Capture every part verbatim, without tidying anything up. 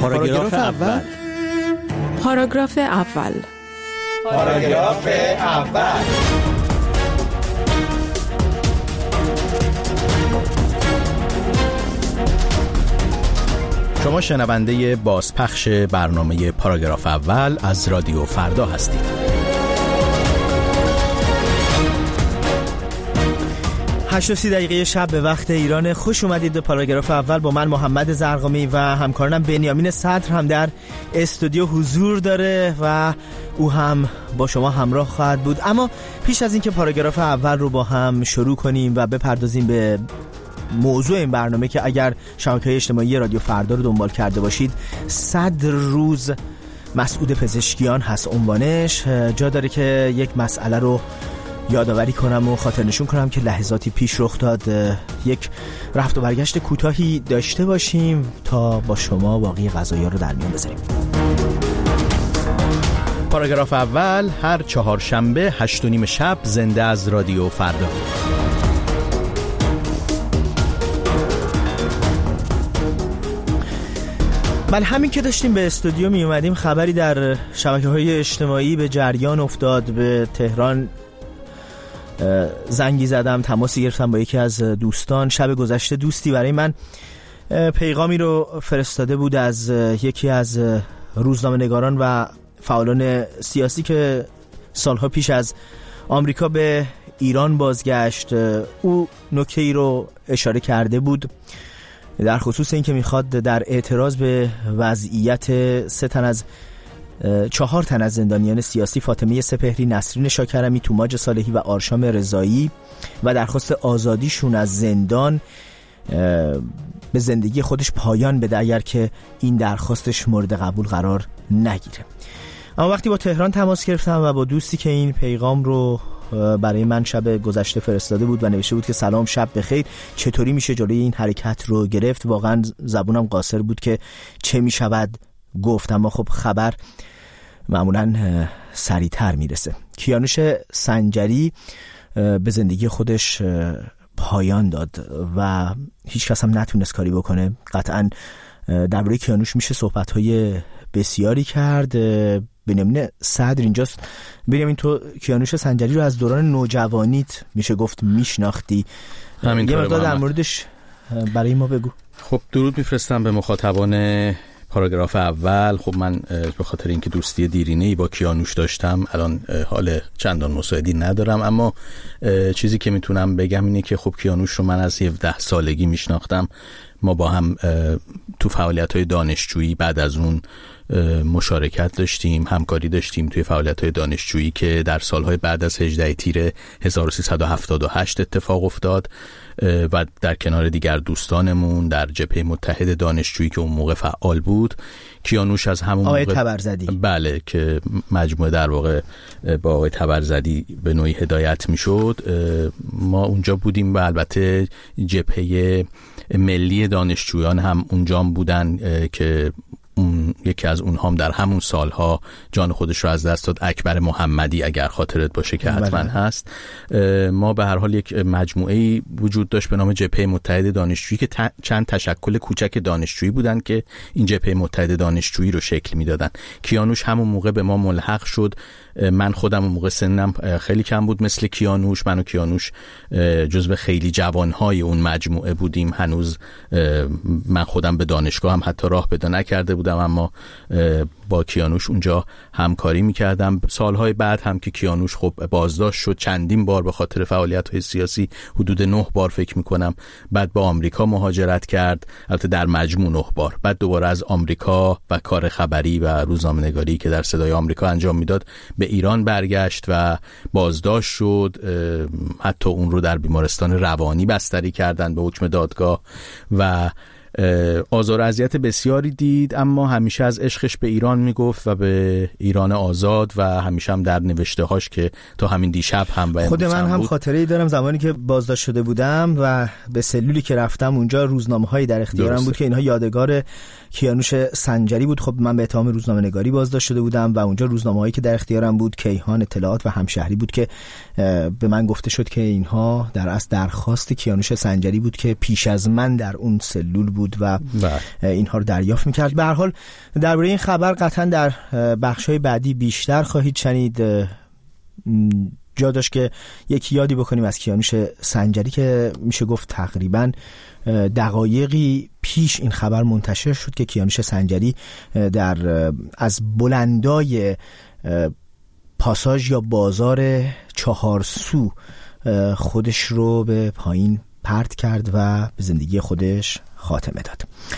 پاراگراف اول. پاراگراف اول. پاراگراف اول. شما شنونده بازپخش برنامه پاراگراف اول از رادیو فردا هستید. هشت و سی دقیقه شب به وقت ایران. خوش اومدید به پاراگراف اول. با من محمد زرقامی و همکارانم بنیامین صدر هم در استودیو حضور داره و او هم با شما همراه خواهد بود. اما پیش از اینکه پاراگراف اول رو با هم شروع کنیم و بپردازیم به موضوع این برنامه که اگر شبکه‌های اجتماعی رادیو فردا رو دنبال کرده باشید، صد روز مسعود پزشکیان هست عنوانش، جا داره که یک مسئله رو یادآوری کنم و خاطر نشون کنم که لحظاتی پیش رخ داد. یک رفت و برگشت کوتاهی داشته باشیم تا با شما باقی قضایا رو در میون بذاریم. پاراگراف اول هر چهارشنبه هشت و نیم شب زنده از رادیو فردا. بله، همین که داشتیم به استودیو می اومدیم خبری در شبکه‌های اجتماعی به جریان افتاد. به تهران زنگی زدم، تماسی گرفتم با یکی از دوستان. شب گذشته دوستی برای من پیغامی رو فرستاده بود از یکی از روزنامه‌نگاران و فعالان سیاسی که سالها پیش از آمریکا به ایران بازگشت. او نکته‌ای رو اشاره کرده بود در خصوص این که میخواد در اعتراض به وضعیت سه تن از چهار تن از زندانیان سیاسی، فاطمه سپهری، نسرین شاکرمی، توماج صالحی و آرشام رضایی و درخواست آزادیشون از زندان به زندگی خودش پایان بده اگر که این درخواستش مورد قبول قرار نگیره. اما وقتی با تهران تماس گرفتم و با دوستی که این پیغام رو برای من شب گذشته فرستاده بود و نوشته بود که سلام، شب بخیر، چطوری میشه جلوی این حرکت رو گرفت، واقعا زبونم قاصر بود که چه میشود گفت. اما خب خبر معمولا سریعتر میرسه. کیانوش سنجری به زندگی خودش پایان داد و هیچ کس هم نتونست کاری بکنه. قطعا درباره کیانوش میشه صحبت‌های بسیاری کرد. بنیامین صدر اینجاست. بنیامین، تو کیانوش سنجری رو از دوران نوجوانیت میشه گفت میشناختی، یه مقدار در موردش برای ما بگو. خب درود میفرستم به مخاطبان پاراگراف اول. خب من به خاطر اینکه دوستی دیرینه‌ای با کیانوش داشتم الان حال چندان مساعدی ندارم، اما چیزی که میتونم بگم اینه که خب کیانوش رو من از هفده سالگی میشناختم. ما با هم تو فعالیت‌های دانشجویی بعد از اون مشارکت داشتیم، همکاری داشتیم توی فعالیت‌های دانشجویی که در سالهای بعد از هجده تیر هزار و سیصد و هفتاد و هشت اتفاق افتاد و در کنار دیگر دوستانمون در جبهه متحد دانشجویی که اون موقع فعال بود. کیانوش از همون آقای موقع تبرزدی، بله، که مجموعه در واقع با آقای تبرزدی به نوعی هدایت میشد، ما اونجا بودیم و البته جبهه ملی دانشجویان هم اونجا بودن که اون یکی از اونها هم در همون سالها جان خودش رو از دست داد، اکبر محمدی، اگر خاطرت باشه که حتما بله. هست. ما به هر حال یک مجموعه‌ای وجود داشت به نام جبهه متحد دانشجویی که ت... چند تشکل کوچک دانشجویی بودن که این جبهه متحد دانشجویی رو شکل میدادن. کیانوش همون موقع به ما ملحق شد. من خودم اون موقع سنم خیلی کم بود مثل کیانوش. من و کیانوش جزو خیلی جوانهای اون مجموعه بودیم. هنوز من خودم به دانشگاه هم حتی راه پیدا نکرده بودم، اما با کیانوش اونجا همکاری میکردم. سالهای بعد هم که کیانوش خب بازداشت شد چندین بار به خاطر فعالیت‌های سیاسی، حدود نه بار فکر میکنم، بعد با آمریکا مهاجرت کرد، البته در مجموع نه بار. بعد دوباره از آمریکا و کار خبری و روزنامه‌نگاری که در صدای آمریکا انجام میداد به ایران برگشت و بازداشت شد. حتی اون رو در بیمارستان روانی بستری کردن به حکم دادگاه و آزار و اذیت بسیاری دید، اما همیشه از عشقش به ایران میگفت و به ایران آزاد و همیشه هم در نوشته هاش که تا همین دیشب هم و خود من هم خاطره‌ای دارم زمانی که بازداشت شده بودم و به سلولی که رفتم اونجا روزنامه‌هایی در اختیارم درسته. بود که اینها یادگار کیانوش سنجری بود. خب من به اتهام روزنامه‌نگاری بازداشت شده بودم و اونجا روزنامه‌هایی که در اختیارم بود کیهان، اطلاعات و همشهری بود که به من گفته شد که اینها در اصل درخواست کیانوش سنجری بود که پیش از من در اون سلول بود بود و اینها رو دریافت میکرد. به هر حال درباره این خبر قطعا در بخش‌های بعدی بیشتر خواهید شنید. جا داشت که یکی یادی بکنیم از کیانوش سنجری که میشه گفت تقریباً دقایقی پیش این خبر منتشر شد که کیانوش سنجری در از بلندای پاساژ یا بازار چهارسو خودش رو به پایین پرت کرد و به زندگی خودش خاتمه داد.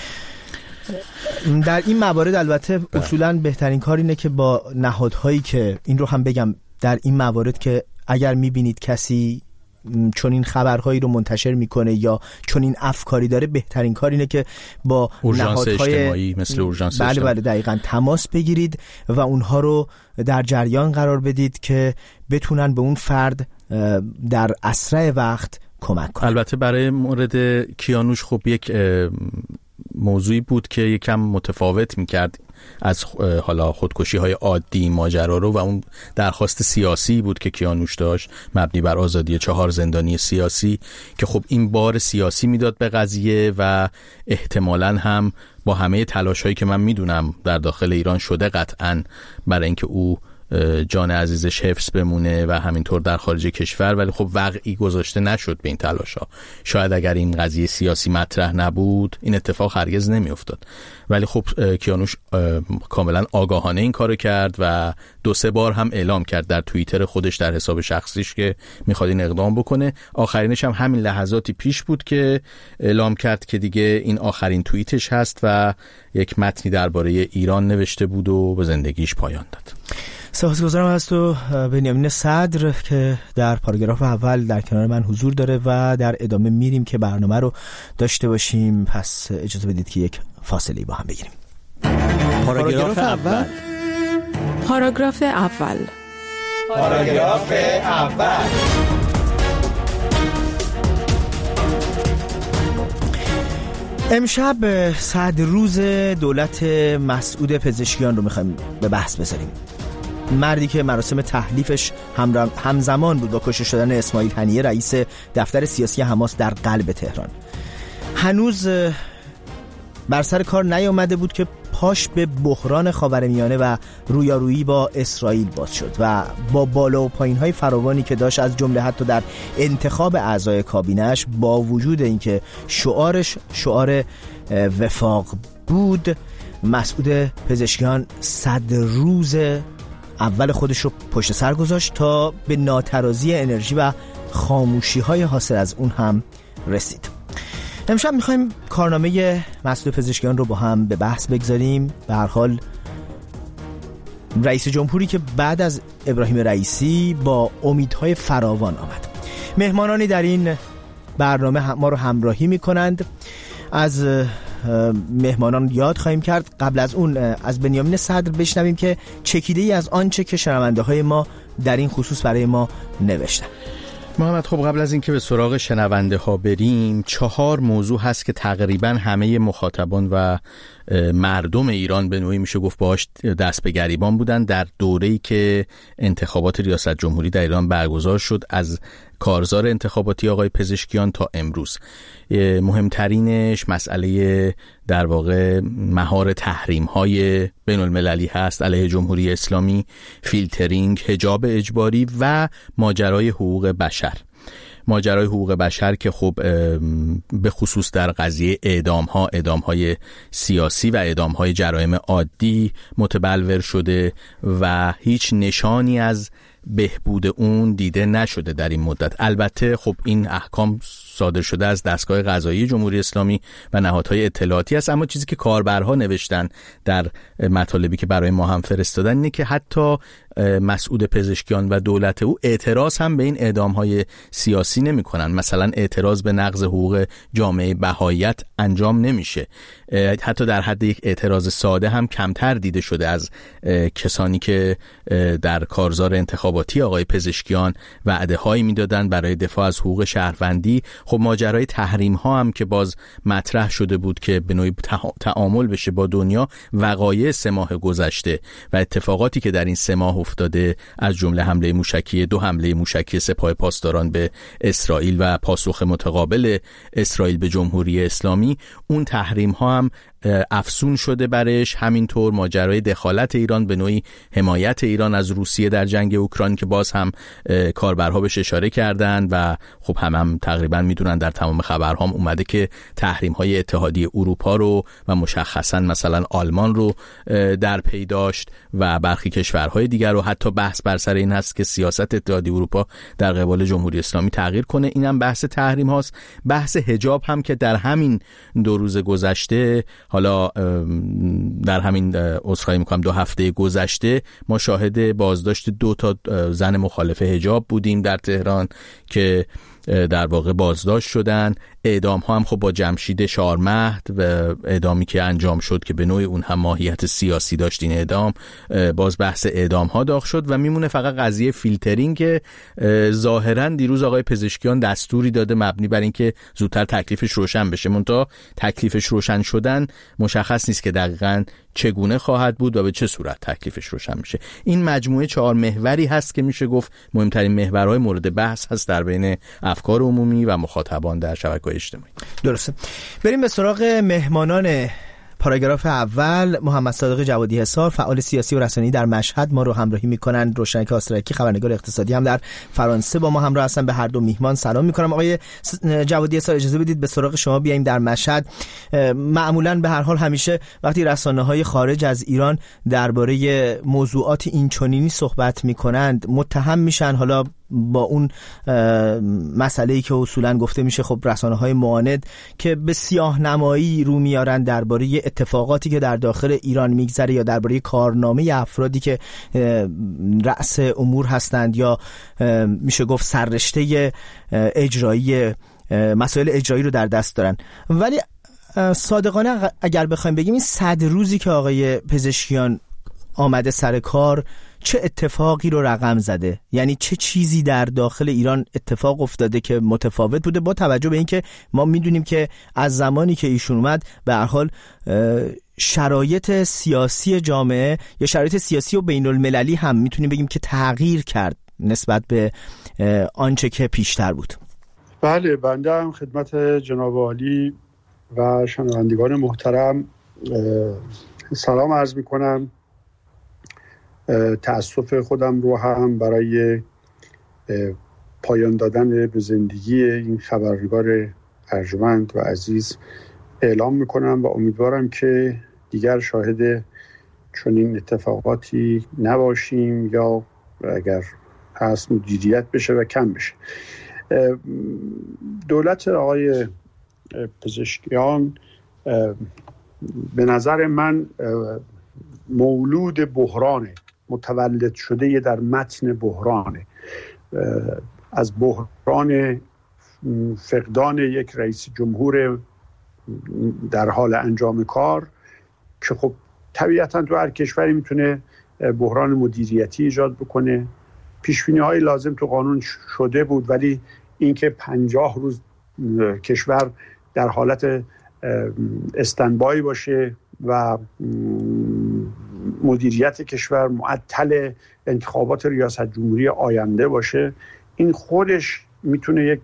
در این موارد البته اصولاً بهترین کار اینه که با نهادهایی که این رو هم بگم، در این موارد که اگر میبینید کسی چون این خبرهایی رو منتشر میکنه یا چون این افکاری داره، بهترین کار اینه که با اورژانس نهادهای اجتماعی مثل اورژانس بله اجتماعی بله دقیقاً تماس بگیرید و اونها رو در جریان قرار بدید که بتونن به اون فرد در اسرع وقت کمک کنن. البته برای مورد کیانوش خب یک موضوعی بود که یکم متفاوت میکرد از حالا خودکشی های عادی ماجرا رو، و اون درخواست سیاسی بود که کیانوش داشت مبنی بر آزادی چهار زندانی سیاسی، که خب این بار سیاسی میداد به قضیه و احتمالاً هم با همه تلاش هایی که من میدونم در داخل ایران شده قطعاً برای اینکه او جان عزیزش حفظ بمونه و همینطور در خارج کشور، ولی خب وقعی گذاشته نشد به این تلاش‌ها. شاید اگر این قضیه سیاسی مطرح نبود این اتفاق هرگز نمی‌افتاد. ولی خب کیانوش کاملا آگاهانه این کارو کرد و دو سه بار هم اعلام کرد در توییتر خودش در حساب شخصیش که می‌خواد این اقدام بکنه. آخرینش هم همین لحظاتی پیش بود که اعلام کرد که دیگه این آخرین توییتش هست و یک متنی درباره ایران نوشته بود و به زندگیش پایان داد. سپاسگزارم از تو بنیامین صدر که در پاراگراف اول در کنار من حضور داره و در ادامه میریم که برنامه رو داشته باشیم. پس اجازه بدید که یک فاصله با هم بگیریم. پاراگراف اول پاراگراف اول پاراگراف اول امشب صد روز دولت مسعود پزشکیان رو میخوایم به بحث بذاریم. مردی که مراسم تحلیفش همزمان بود با کشته شدن اسماعیل هنیه رئیس دفتر سیاسی حماس در قلب تهران. هنوز بر سر کار نیامده بود که پاش به بحران خاورمیانه و رویارویی با اسرائیل باز شد و با بالا و پایین‌های فراوانی که داشت، از جمله حتی در انتخاب اعضای کابینه‌اش، با وجود اینکه شعارش شعار وفاق بود، مسعود پزشکیان صد روز اول خودش رو پشت سر گذاشت تا به ناترازی انرژی و خاموشی‌های حاصل از اون هم رسید. امشب میخوایم کارنامه مسعود پزشکیان رو با هم به بحث بگذاریم. به هر حال رئیس جمهوری که بعد از ابراهیم رئیسی با امیدهای فراوان آمد. مهمانانی در این برنامه ما رو همراهی میکنند. از مهمانان یاد خواهیم کرد. قبل از اون از بنیامین صدر بشنویم که چکیده ای از آنچه که شنونده های ما در این خصوص برای ما نوشتن. محمد، خب قبل از اینکه به سراغ شنونده ها بریم، چهار موضوع هست که تقریبا همه مخاطبان و مردم ایران به نوعی میشه گفت باهاش دست به گریبان بودن در دوره‌ای که انتخابات ریاست جمهوری در ایران برگزار شد، از کارزار انتخاباتی آقای پزشکیان تا امروز. مهمترینش مسئله در واقع مهار تحریم‌های بین المللی هست علیه جمهوری اسلامی، فیلترینگ، حجاب اجباری و ماجرای حقوق بشر. ماجرای حقوق بشر که خب به خصوص در قضیه اعدام ها، اعدام های سیاسی و اعدام های جرایم عادی متبلور شده و هیچ نشانی از بهبود اون دیده نشده در این مدت. البته خب این احکام صادر شده از دستگاه قضایی جمهوری اسلامی و نهادهای اطلاعاتی است، اما چیزی که کاربرها نوشتن در مطالبی که برای ما هم فرستادن اینه که حتی مسعود پزشکیان و دولت او اعتراض هم به این اعدام‌های سیاسی نمی‌کنن. مثلا اعتراض به نقض حقوق جامعه بهاییت انجام نمیشه. حتی در حد یک اعتراض ساده هم کمتر دیده شده از کسانی که در کارزار انتخاباتی آقای پزشکیان وعده‌هایی میدادن برای دفاع از حقوق شهروندی. خب ماجرای تحریم ها هم که باز مطرح شده بود که به نوعی تعامل بشه با دنیا، وقایع سه ماه گذشته و اتفاقاتی که در این سه ماه افتاده، از جمله حمله موشکی دو حمله موشکی سپاه پاسداران به اسرائیل و پاسخ متقابل اسرائیل به جمهوری اسلامی، اون تحریم ها هم افزون شده برش. همینطور ماجرای دخالت ایران به نوعی حمایت ایران از روسیه در جنگ اوکراین که باز هم کاربرها بهش اشاره کردن و خب هم هم تقریبا میدونن، در تمام خبرها هم اومده که تحریم های اتحادیه اروپا رو و مشخصا مثلا آلمان رو در پی داشت و برخی کشورهای دیگر رو. حتی بحث بر سر این هست که سیاست اتحادیه اروپا در قبال جمهوری اسلامی تغییر کنه. اینم بحث تحریم هاست. بحث حجاب هم که در همین دو روز گذشته، حالا در همین عذرخواهی میکنم دو هفته گذشته، ما شاهد بازداشت دو تا زن مخالف حجاب بودیم در تهران که در واقع بازداشت شدن. اعدام ها هم خب با جمشید شارمهد و اعدامی که انجام شد که به نوعی اون هم ماهیت سیاسی داشت، این اعدام باز بحث اعدام ها داغ شد و میمونه فقط قضیه فیلترینگ که ظاهرا دیروز آقای پزشکیان دستوری داده مبنی بر اینکه زودتر تکلیفش روشن بشه. منتها تکلیفش روشن شدن مشخص نیست که دقیقاً چگونه خواهد بود و به چه صورت تکلیفش روشن میشه. این مجموعه چهار محوری هست که میشه گفت مهمترین محورهای مورد بحث هست در بین افکار عمومی و مخاطبان در شبکه‌های اجتماعی. درسته. بریم به سراغ مهمانان پاراگراف اول. محمد صادق جوادی حصار، فعال سیاسی و رسانه‌ای در مشهد، ما رو همراهی میکنن. روشنک آسترکی، خبرنگار اقتصادی هم در فرانسه، با ما همراه هستن. به هر دو میهمان سلام میکنم. آقای جوادی حصار، اجازه بدید به سراغ شما بیایم در مشهد. معمولا به هر حال همیشه وقتی رسانه‌های خارج از ایران درباره موضوعات اینچنینی صحبت میکنند متهم میشن، حالا با اون مسئله‌ای که اصولاً گفته میشه خب رسانه‌های معاند که به سیاه نمایی رو میارن درباره اتفاقاتی که در داخل ایران میگذره یا درباره کارنامه افرادی که رأس امور هستند یا میشه گفت سررشته اجرایی مسائل اجرایی رو در دست دارن. ولی صادقانه اگر بخوایم بگیم این صد روزی که آقای پزشکیان آمده سر کار چه اتفاقی رو رقم زده؟ یعنی چه چیزی در داخل ایران اتفاق افتاده که متفاوت بوده، با توجه به اینکه ما میدونیم که از زمانی که ایشون اومد به هر حال شرایط سیاسی جامعه یا شرایط سیاسی و بین المللی هم میتونیم بگیم که تغییر کرد نسبت به آنچه که پیشتر بود. بله، بنده هم خدمت جناب عالی و شنوندگان محترم سلام عرض میکنم. تأسف خودم رو هم برای پایان دادن به زندگی این خبرنگار ارجمند و عزیز اعلام میکنم و امیدوارم که دیگر شاهد چنین اتفاقاتی نباشیم یا اگر هست مدیریت بشه و کم بشه. دولت آقای پزشکیان به نظر من مولود بحرانه، متولد شده در متن بحرانه، از بحران فقدان یک رئیس جمهور در حال انجام کار که خب طبیعتاً تو هر کشوری میتونه بحران مدیریتی ایجاد بکنه. پیش‌بینی‌های لازم تو قانون شده بود، ولی اینکه پنجاه روز کشور در حالت استندبای باشه و مدیریت کشور معطل انتخابات ریاست جمهوری آینده باشه، این خودش میتونه یک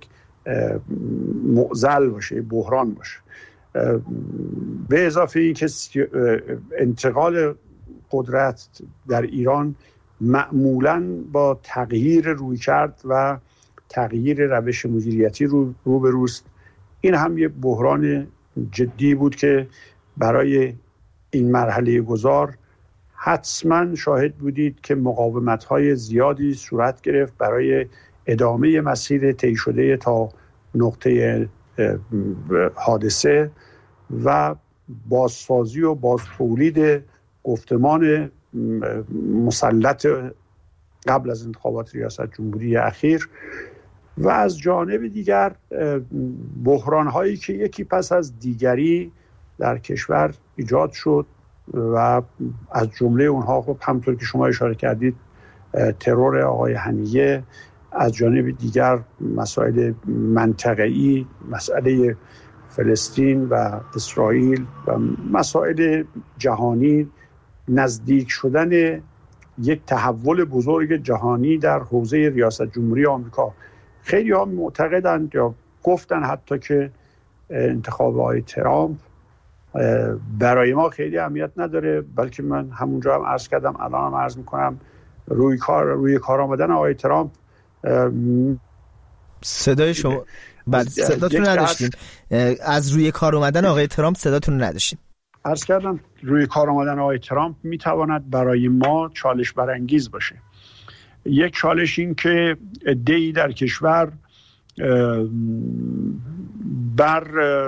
معضل باشه، بحران باشه. به اضافه این که انتقال قدرت در ایران معمولاً با تغییر رویکرد و تغییر روش مدیریتی رو روبروست. این هم یک بحران جدی بود که برای این مرحله گذار حتما شاهد بودید که مقاومت‌های زیادی صورت گرفت برای ادامه مسیر طی شده تا نقطه حادثه و بازسازی و بازتولید گفتمان مسلط قبل از انتخابات ریاست جمهوری اخیر. و از جانب دیگر بحران‌هایی که یکی پس از دیگری در کشور ایجاد شد و از جمله اونها خب همونطور که شما اشاره کردید ترور آقای هنیه، از جانب دیگر مسائل منطقه‌ای، مسئله فلسطین و اسرائیل و مسائل جهانی، نزدیک شدن یک تحول بزرگ جهانی در حوزه ریاست جمهوری آمریکا. خیلی ها معتقدند یا گفتن حتی که انتخاب آقای ترامپ برای ما خیلی اهمیت نداره، بلکه من همونجا هم عرض کردم، الان هم عرض میکنم، روی کار روی کار آمدن آقای ترامپ. صدای شما بعد صداتون نداشتیم، از روی کار اومدن آقای ترامپ صداتون نداشتیم. عرض کردم روی کار آمدن آقای ترامپ میتواند برای ما چالش برانگیز باشه. یک چالش این که عده‌ای در کشور بر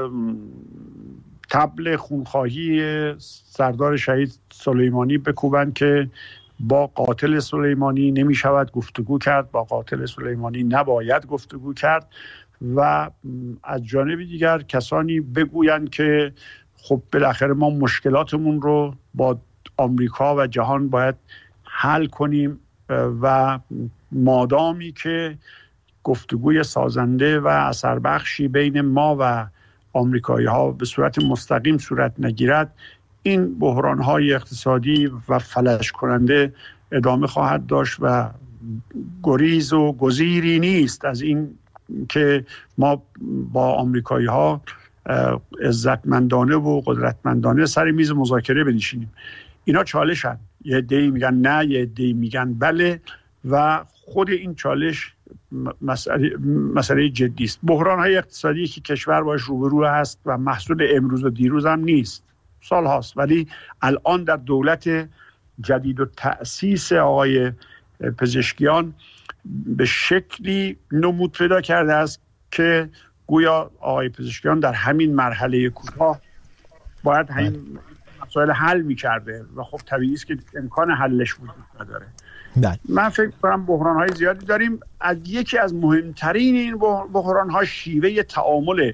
طبل خونخواهی سردار شهید سلیمانی بکوبند که با قاتل سلیمانی نمی شود گفتگو کرد، با قاتل سلیمانی نباید گفتگو کرد، و از جانب دیگر کسانی بگویند که خب بالاخره ما مشکلاتمون رو با آمریکا و جهان باید حل کنیم و مادامی که گفتگوی سازنده و اثربخشی بین ما و آمریکایی ها به صورت مستقیم صورت نگیرد، این بحران های اقتصادی و فلج کننده ادامه خواهد داشت و گریز و گزیری نیست از این که ما با آمریکایی ها عزتمندانه و قدرتمندانه سر میز مذاکره بنشینیم. اینا چالشن، یه عده‌ای میگن نه، یه عده‌ای میگن بله، و خود این چالش مسئله مسئله جدی است. بحران های اقتصادی که کشور باش روبرو هست و محصول امروز و دیروز هم نیست، سال هاست، ولی الان در دولت جدید و تأسیس آقای پزشکیان به شکلی نمود پیدا کرده است که گویا آقای پزشکیان در همین مرحله کوتاه باید همین مسائل حل می‌کرده و خب طبیعی است که امکان حلش وجود نداره. بله. من فکر کنم بحران‌های زیادی داریم. از یکی از مهمترین این بحران‌ها شیوه تعامل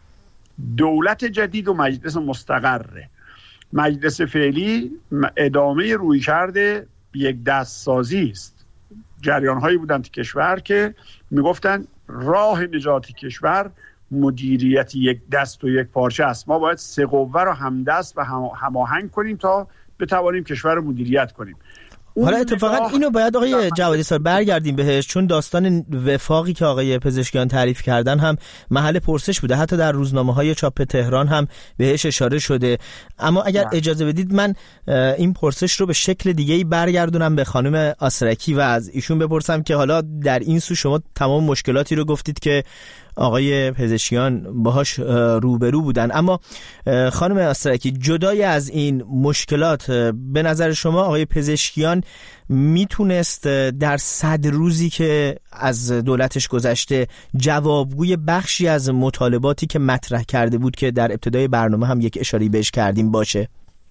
دولت جدید و مجلس مستقره. مجلس فعلی ادامه رویکرد یک دست سازی است. جریان‌هایی بودند تو کشور که میگفتن راه نجات کشور مدیریت یک دست و یک پارچه است. ما باید سه قوه رو همدست و هماهنگ کنیم تا بتوانیم کشور رو مدیریت کنیم. حالا اتفاقا اینو باید آقای جوادی سر برگردیم بهش، چون داستان وفاقی که آقای پزشکیان تعریف کردن هم محل پرسش بوده، حتی در روزنامه‌های چاپ تهران هم بهش اشاره شده. اما اگر اجازه بدید من این پرسش رو به شکل دیگه‌ای برگردونم به خانم آسرکی و از ایشون بپرسم که حالا در این سو شما تمام مشکلاتی رو گفتید که آقای پزشکیان باهاش روبرو بودن، اما خانم آسرکی جدای از این مشکلات به نظر شما آقای پزشکیان میتونست در صد روزی که از دولتش گذشته جوابگوی بخشی از مطالباتی که مطرح کرده بود که در ابتدای برنامه هم یک اشاره بهش کردیم باشه؟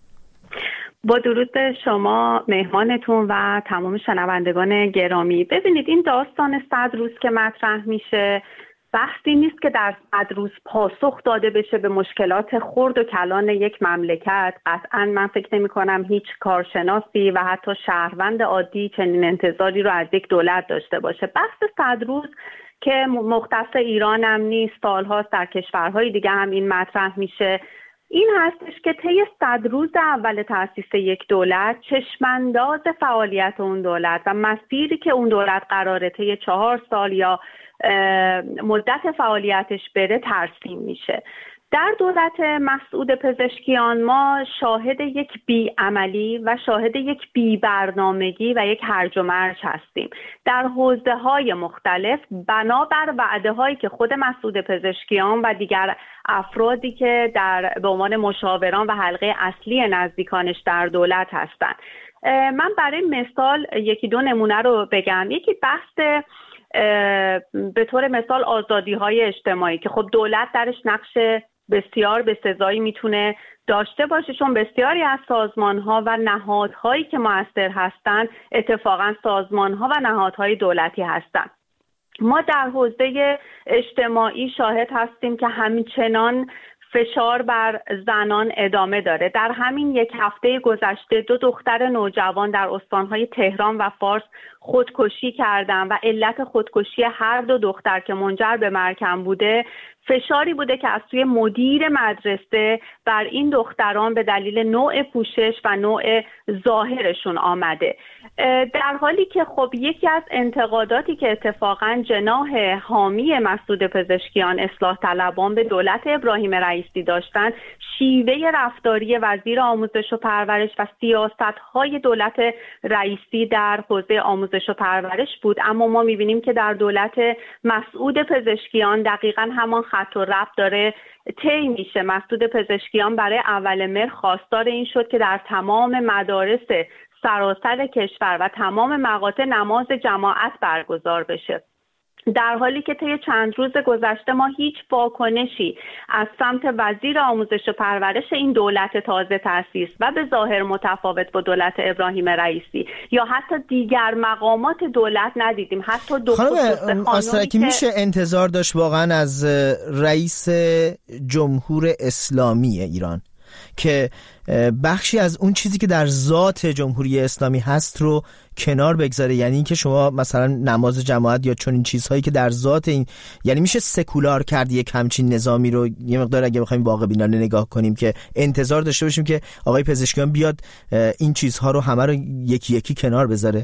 با درود به شما مهمانتون و تمام شنوندگان گرامی. ببینید این داستان صد روز که مطرح میشه بحثی نیست که در صد روز پاسخ داده بشه به مشکلات خرد و کلان یک مملکت. قطعاً من فکر نمی کنم هیچ کارشناسی و حتی شهروند عادی چنین انتظاری رو از یک دولت داشته باشه. بحث صد روز که مختص ایران هم نیست، سالهاست در کشورهای دیگه هم این مطرح میشه، این هستش که طی صد روز اول تأسیس یک دولت چشمانداز فعالیت اون دولت و مسیری که اون دولت قراره طی چهار سال یا مدت فعالیتش بره ترسیم میشه. در دولت مسعود پزشکیان ما شاهد یک بی‌عملی و شاهد یک بی‌برنامگی و یک هرج و مرج هستیم در حوزه‌های مختلف بنابر وعده‌هایی که خود مسعود پزشکیان و دیگر افرادی که در به عنوان مشاوران و حلقه اصلی نزدیکانش در دولت هستند. من برای مثال یکی دو نمونه رو بگم. یکی بحث به طور مثال آزادی‌های اجتماعی که خب دولت درش نقش بسیار بسزایی میتونه داشته باشه، چون بسیاری از سازمان‌ها و نهادهایی که مؤثر هستند اتفاقاً سازمان‌ها و نهادهای دولتی هستند. ما در حوزه اجتماعی شاهد هستیم که همچنان فشار بر زنان ادامه داره. در همین یک هفته گذشته دو دختر نوجوان در استانهای تهران و فارس خودکشی کردن و علت خودکشی هر دو دختر که منجر به مرگ بوده فشاری بوده که از سوی مدیر مدرسه بر این دختران به دلیل نوع پوشش و نوع ظاهرشون آمده. در حالی که خب یکی از انتقاداتی که اتفاقا جناح حامی مسعود پزشکیان اصلاح طلبان به دولت ابراهیم رئیسی داشتن، شیوه رفتاری وزیر آموزش و پرورش و سیاست‌های دولت رئیسی در حوزه آموزش و پرورش بود. اما ما می‌بینیم که در دولت مسعود پزشکیان دقیقاً همان خط و ربط داره طی میشه. مسعود پزشکیان برای اول مهر خواستار این شد که در تمام مدارس سراسر کشور و تمام مقاطع نماز جماعت برگزار بشه، در حالی که طی چند روز گذشته ما هیچ واکنشی از سمت وزیر آموزش و پرورش این دولت تازه تأسیس و به ظاهر متفاوت با دولت ابراهیم رئیسی یا حتی دیگر مقامات دولت ندیدیم. حتی دو خانم آسترکی که... میشه انتظار داشت واقعا از رئیس جمهور اسلامی ایران که بخشی از اون چیزی که در ذات جمهوری اسلامی هست رو کنار بگذاره، یعنی این که شما مثلا نماز جماعت یا چون این چیزهایی که در ذات این، یعنی میشه سکولار کرد یک همچین نظامی رو یه مقدار اگه بخوایم واقع بینانه نگاه کنیم که انتظار داشته باشیم که آقای پزشکیان بیاد این چیزها رو همه رو یکی یکی کنار بذاره؟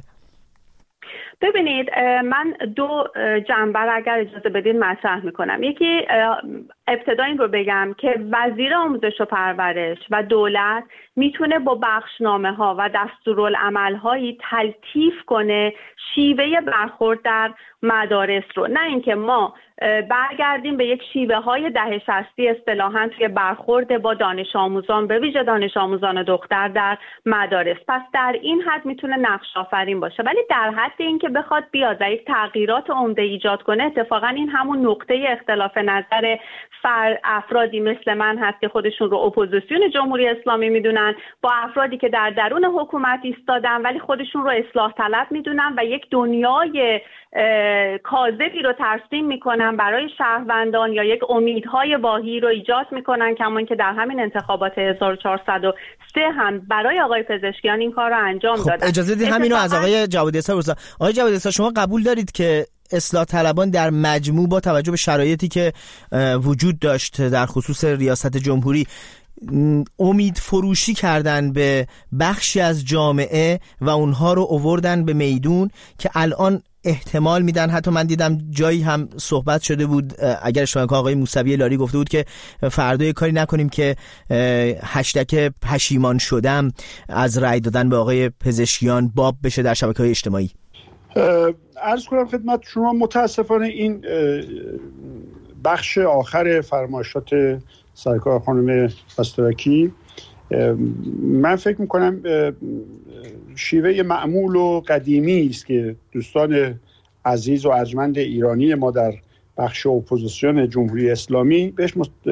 ببینید، من دو جنبه را اگر اجازه بدید مطرح میکنم. یکی ابتدا این رو بگم که وزیر آموزش و پرورش و دولت میتونه با بخشنامه ها و دستورالعمل هایی تلطیف کنه شیوه برخورد در مدارس رو، نه اینکه ما برگردیم به یک شیوه های دهه شصتی اصطلاحاً توی برخورد با دانش آموزان، به ویژه دانش آموزان دختر در مدارس. پس در این حد میتونه نقش آفرین باشه، ولی در حد این که بخواد بیاد و یک تغییرات عمده ایجاد کنه، اتفاقاً این همون نقطه اختلاف نظر فر افرادی مثل من هست که خودشون رو اپوزیسیون جمهوری اسلامی میدونن با افرادی که در درون حکومت ایستادن ولی خودشون رو اصلاح طلب میدونن و یک دنیای کاذبی رو ترسیم میکنن برای شهروندان یا یک امیدهای واهی رو ایجاد میکنن، کمان که در همین انتخابات هزار و چهارصد و سه هم برای آقای پزشکیان این کار رو انجام خب دادن. اجازه بدید همین رو از آقای جوادی اسا بپرسم. آقای جوادی اسا، شما قبول دارید که اصلاح طلبان در مجموع با توجه به شرایطی که وجود داشت در خصوص ریاست جمهوری امید فروشی کردن به بخشی از جامعه و اونها رو آوردن به میدون که الان احتمال میدن، حتی من دیدم جایی هم صحبت شده بود، اگر اشتباه نکنم آقای موسوی لاری گفته بود که فردا یه کاری نکنیم که هشتگ پشیمان شدم از رأی دادن به آقای پزشکیان باب بشه در شبکه‌های اجتماعی. عرض کنم خدمت شما متاسفانه این بخش آخر فرمایشات سرکار خانم آسترکی من فکر میکنم شیوه معمول و قدیمی است که دوستان عزیز و ارجمند ایرانی ما در بخش اپوزیسیون جمهوری اسلامی بهش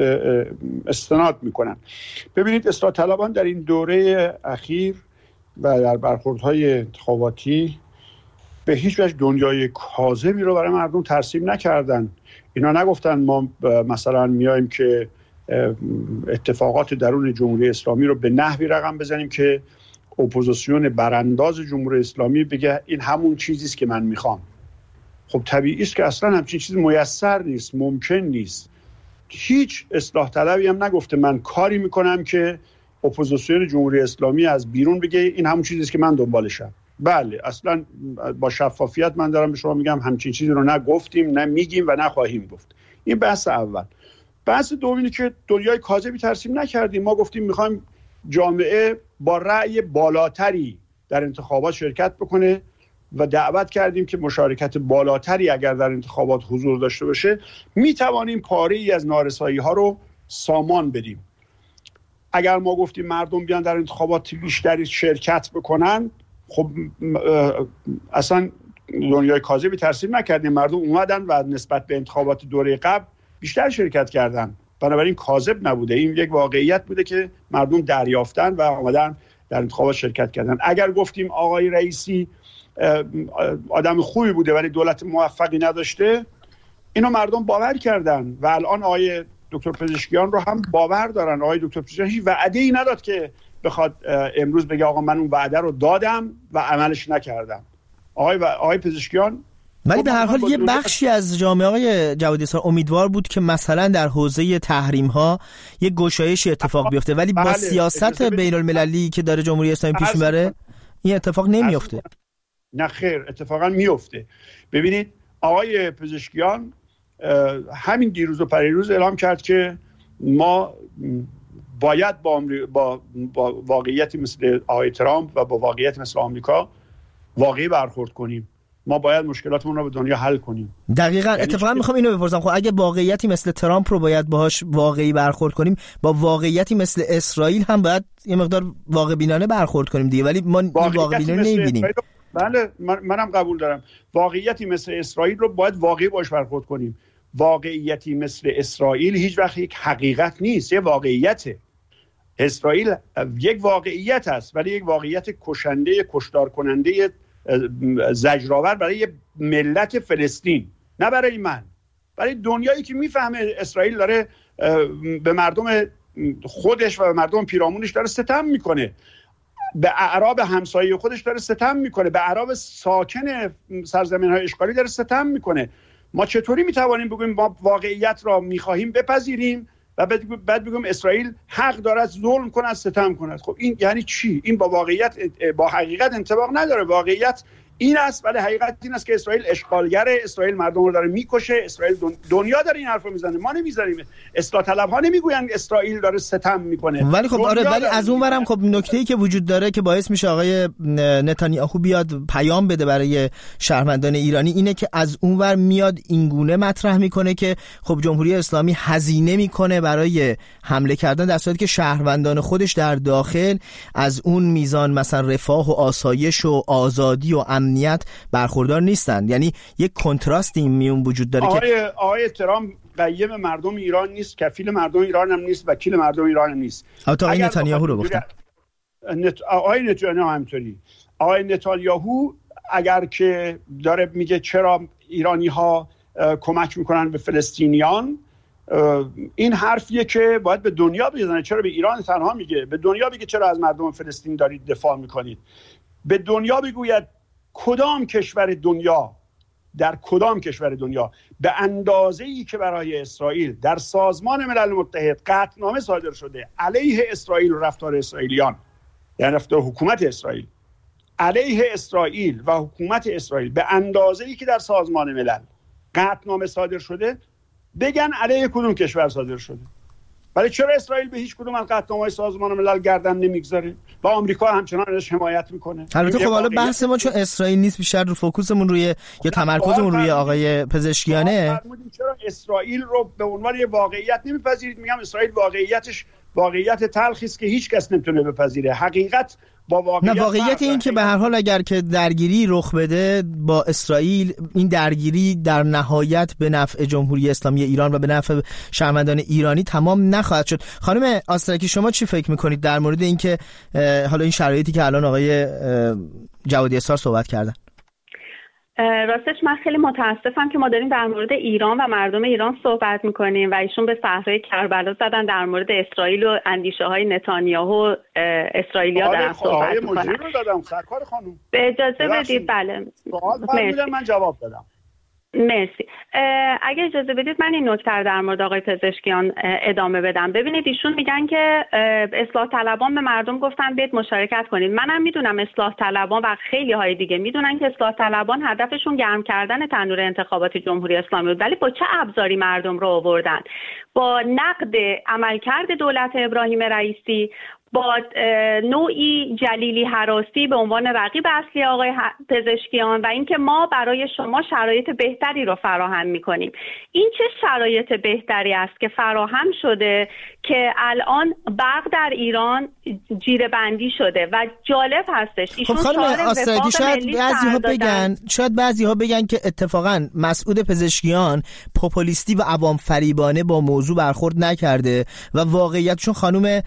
استناد میکنن. ببینید، اصلاح طلبان در این دوره اخیر و در برخوردهای انتخاباتی به هیچ وجه دنیای کاذبی رو برای مردم ترسیم نکردن. اینا نگفتن ما مثلا میایم که اتفاقات درون جمهوری اسلامی رو به نحوی رقم بزنیم که اپوزیسیون برانداز جمهوری اسلامی بگه این همون چیزی است که من میخوام. خب طبیعی است که اصلا همچین چیزی میسر نیست، ممکن نیست. هیچ اصلاح طلبی هم نگفته من کاری میکنم که اپوزیسیون جمهوری اسلامی از بیرون بگه این همون چیزی است که من دنبالشم. بله، اصلا با شفافیت من دارم به شما میگم همچین چیزی رو نه گفتیم، نه میگیم و نه خواهیم گفت. این بحث اول. بحث دوم اینه که دنیای کاذبی ترسیم نکردیم. ما گفتیم میخوایم جامعه با رأی بالاتری در انتخابات شرکت بکنه و دعوت کردیم که مشارکت بالاتری اگر در انتخابات حضور داشته باشه میتوانیم پاره‌ای از نارسایی ها رو سامان بدیم. اگر ما گفتیم مردم بیان در انتخابات بیشتری شرکت بکنن، خب اصلا دنیای کاذبی ترسیم نکردیم. مردم اومدن و نسبت به انتخابات دوره قبل بیشتر شرکت کردن، بنابراین کاذب نبوده. این یک واقعیت بوده که مردم دریافتن و آمدن در انتخابات شرکت کردن. اگر گفتیم آقای رئیسی آدم خوبی بوده ولی دولت موفقی نداشته، اینو مردم باور کردن و الان آقای دکتر پزشکیان رو هم باور دارن. آقای دکتر پزشکیان هیچ وعده‌ای نداد که بخواد امروز بگه آقا من اون وعده رو دادم و عملش نکردم. آقای و آقای پزشکیان ولی به هر حال یه بخشی از جامعه آقای جوادی اسا امیدوار بود که مثلا در حوزه تحریم ها یک گشایشی اتفاق بیفته، ولی با بله، سیاست بین المللی که داره جمهوری اسلامی پیش میبره این اتفاق نمیفته. نه خیر، اتفاقا میفته. ببینید آقای پزشکیان همین دیروز و پریروز اعلام کرد که ما باید با, با, با واقعیتی مثل آقای ترامپ و با واقعیت مثل آمریکا واقعی برخورد کنیم. ما باید مشکلاتمون رو به دنیا حل کنیم. دقیقاً. یعنی اتفاقا میخوام اینو بپرسم، خب اگه واقعیتی مثل ترامپ رو باید باهاش واقعی برخورد کنیم، با واقعیتی مثل اسرائیل هم باید یه مقدار واقع بینانه برخورد کنیم دیگه، ولی ما واقع بینانه نمیبینیم. بله من منم قبول دارم واقعیتی مثل اسرائیل رو باید واقعی باش برخورد کنیم. واقعیتی مثل اسرائیل هیچ وقت یک حقیقت نیست، یه واقعیته. اسرائیل یک واقعیت است، ولی یک واقعیت کشنده، کشتار کننده، زجرآور برای ملت فلسطین، نه برای من، برای دنیایی که میفهمه اسرائیل داره به مردم خودش و به مردم پیرامونش داره ستم میکنه، به اعراب همسایه خودش داره ستم میکنه، به اعراب ساکن سرزمین‌های اشغالی داره ستم میکنه. ما چطوری میتوانیم بگیم ما واقعیت را میخواهیم بپذیریم و بعد بگیم اسرائیل حق دارد ظلم کند، ستم کند؟ خب این یعنی چی؟ این با واقعیت، با حقیقت انطباق نداره. واقعیت این است، ولی حقیقت این است که اسرائیل اشغالگره، اسرائیل مردم رو داره میکشه، اسرائیل دنیا داره این حرفو میزنه، ما نمیزنیم. اصلاح طلب ها نمیگوین اسرائیل داره ستم میکنه، ولی خب آره، ولی از اون ورم خب نکته‌ای که وجود داره که باعث میشه آقای نتانیاهو بیاد پیام بده برای شهروندان ایرانی اینه که از اون ور میاد اینگونه مطرح میکنه که خب جمهوری اسلامی هزینه میکنه برای حمله کردن، در صورتی که شهروندان خودش در داخل از اون میزان مثلا رفاه و آسایش و آزادی و امنیت برخوردار نیستن. یعنی یک کنتراست این میون وجود داره. آقای که آقای ترامپ قیم مردم ایران نیست، کفیل مردم ایران هم نیست، وکیل مردم ایران هم نیست. آقای نتانیاهو رو گفتم. نت... آقای نتانیاهو همینطوری. آقای نتانیاهو اگر که داره میگه چرا ایرانی ها کمک میکنن به فلسطینیان، این حرفیه که باید به دنیا بزنه. چرا به ایران تنها میگه؟ به دنیا بگه چرا از مردم فلسطین دارید دفاع میکنید. به دنیا بگوید کدام کشور دنیا، در کدام کشور دنیا به اندازه‌ای که برای اسرائیل در سازمان ملل متحد قطعنامه صادر شده علیه اسرائیل و رفتار اسرائیلیان، یعنی رفتار حکومت اسرائیل علیه اسرائیل و حکومت اسرائیل، به اندازه‌ای که در سازمان ملل قطعنامه صادر شده، بگن علیه کدوم کشور صادر شده. ولی چرا اسرائیل به هیچ کدوم از قطعنامه‌های سازمان ملل گردن نمیگذاره و آمریکا همچنان ازش حمایت میکنه؟ البته خب حالا بحث ما چون اسرائیل نیست، بیشتر رو فوکوسمون روی یا تمرکزمون روی آقای پزشکیانه. چرا اسرائیل رو به عنوان یه واقعیت نمیپذیرید؟ میگم اسرائیل واقعیتش واقعیت تلخی است که هیچ کس نمیتونه بپذیره. حقیقت با واقعیت، نه واقعیت این که به هر حال اگر که درگیری رخ بده با اسرائیل، این درگیری در نهایت به نفع جمهوری اسلامی ایران و به نفع شهروندان ایرانی تمام نخواهد شد. خانم آسترکی شما چی فکر میکنید در مورد این که حالا این شرایطی که الان آقای جوادی اسرار صحبت کردن؟ راستش من خیلی متاسفم که ما داریم در مورد ایران و مردم ایران صحبت میکنیم و ایشون به صحرای کربلا زدن در مورد اسرائیل و اندیشه های نتانیاهو اسرائیلیا دارن صحبت میکنن. رو دادم سرکار خانم، به اجازه بدید. بله من جواب دادم. مرسی. اگه اجازه بدید من این نکته رو در مورد آقای پزشکیان ادامه بدم. ببینید ایشون میگن که اصلاح طلبان به مردم گفتن بیاید مشارکت کنید. منم میدونم اصلاح طلبان و خیلی های دیگه میدونن که اصلاح طلبان هدفشون گرم کردن تنور انتخابات جمهوری اسلامی بود، ولی با چه ابزاری مردم رو آوردن؟ با نقد عملکرد دولت ابراهیم رئیسی، با نوعی جلیلی هراسی به عنوان رقیب اصلی آقای پزشکیان و اینکه ما برای شما شرایط بهتری رو فراهم می‌کنیم. این چه شرایط بهتری است که فراهم شده که الان برق در ایران جیره بندی شده و جالب هستش ایشون خب خانم آسترکی شاید بعضی‌ها بگن شاید بعضی‌ها بگن که اتفاقا مسعود پزشکیان پوپولیستی و عوام فریبانه با موضوع برخورد نکرده و واقعیت چون خانم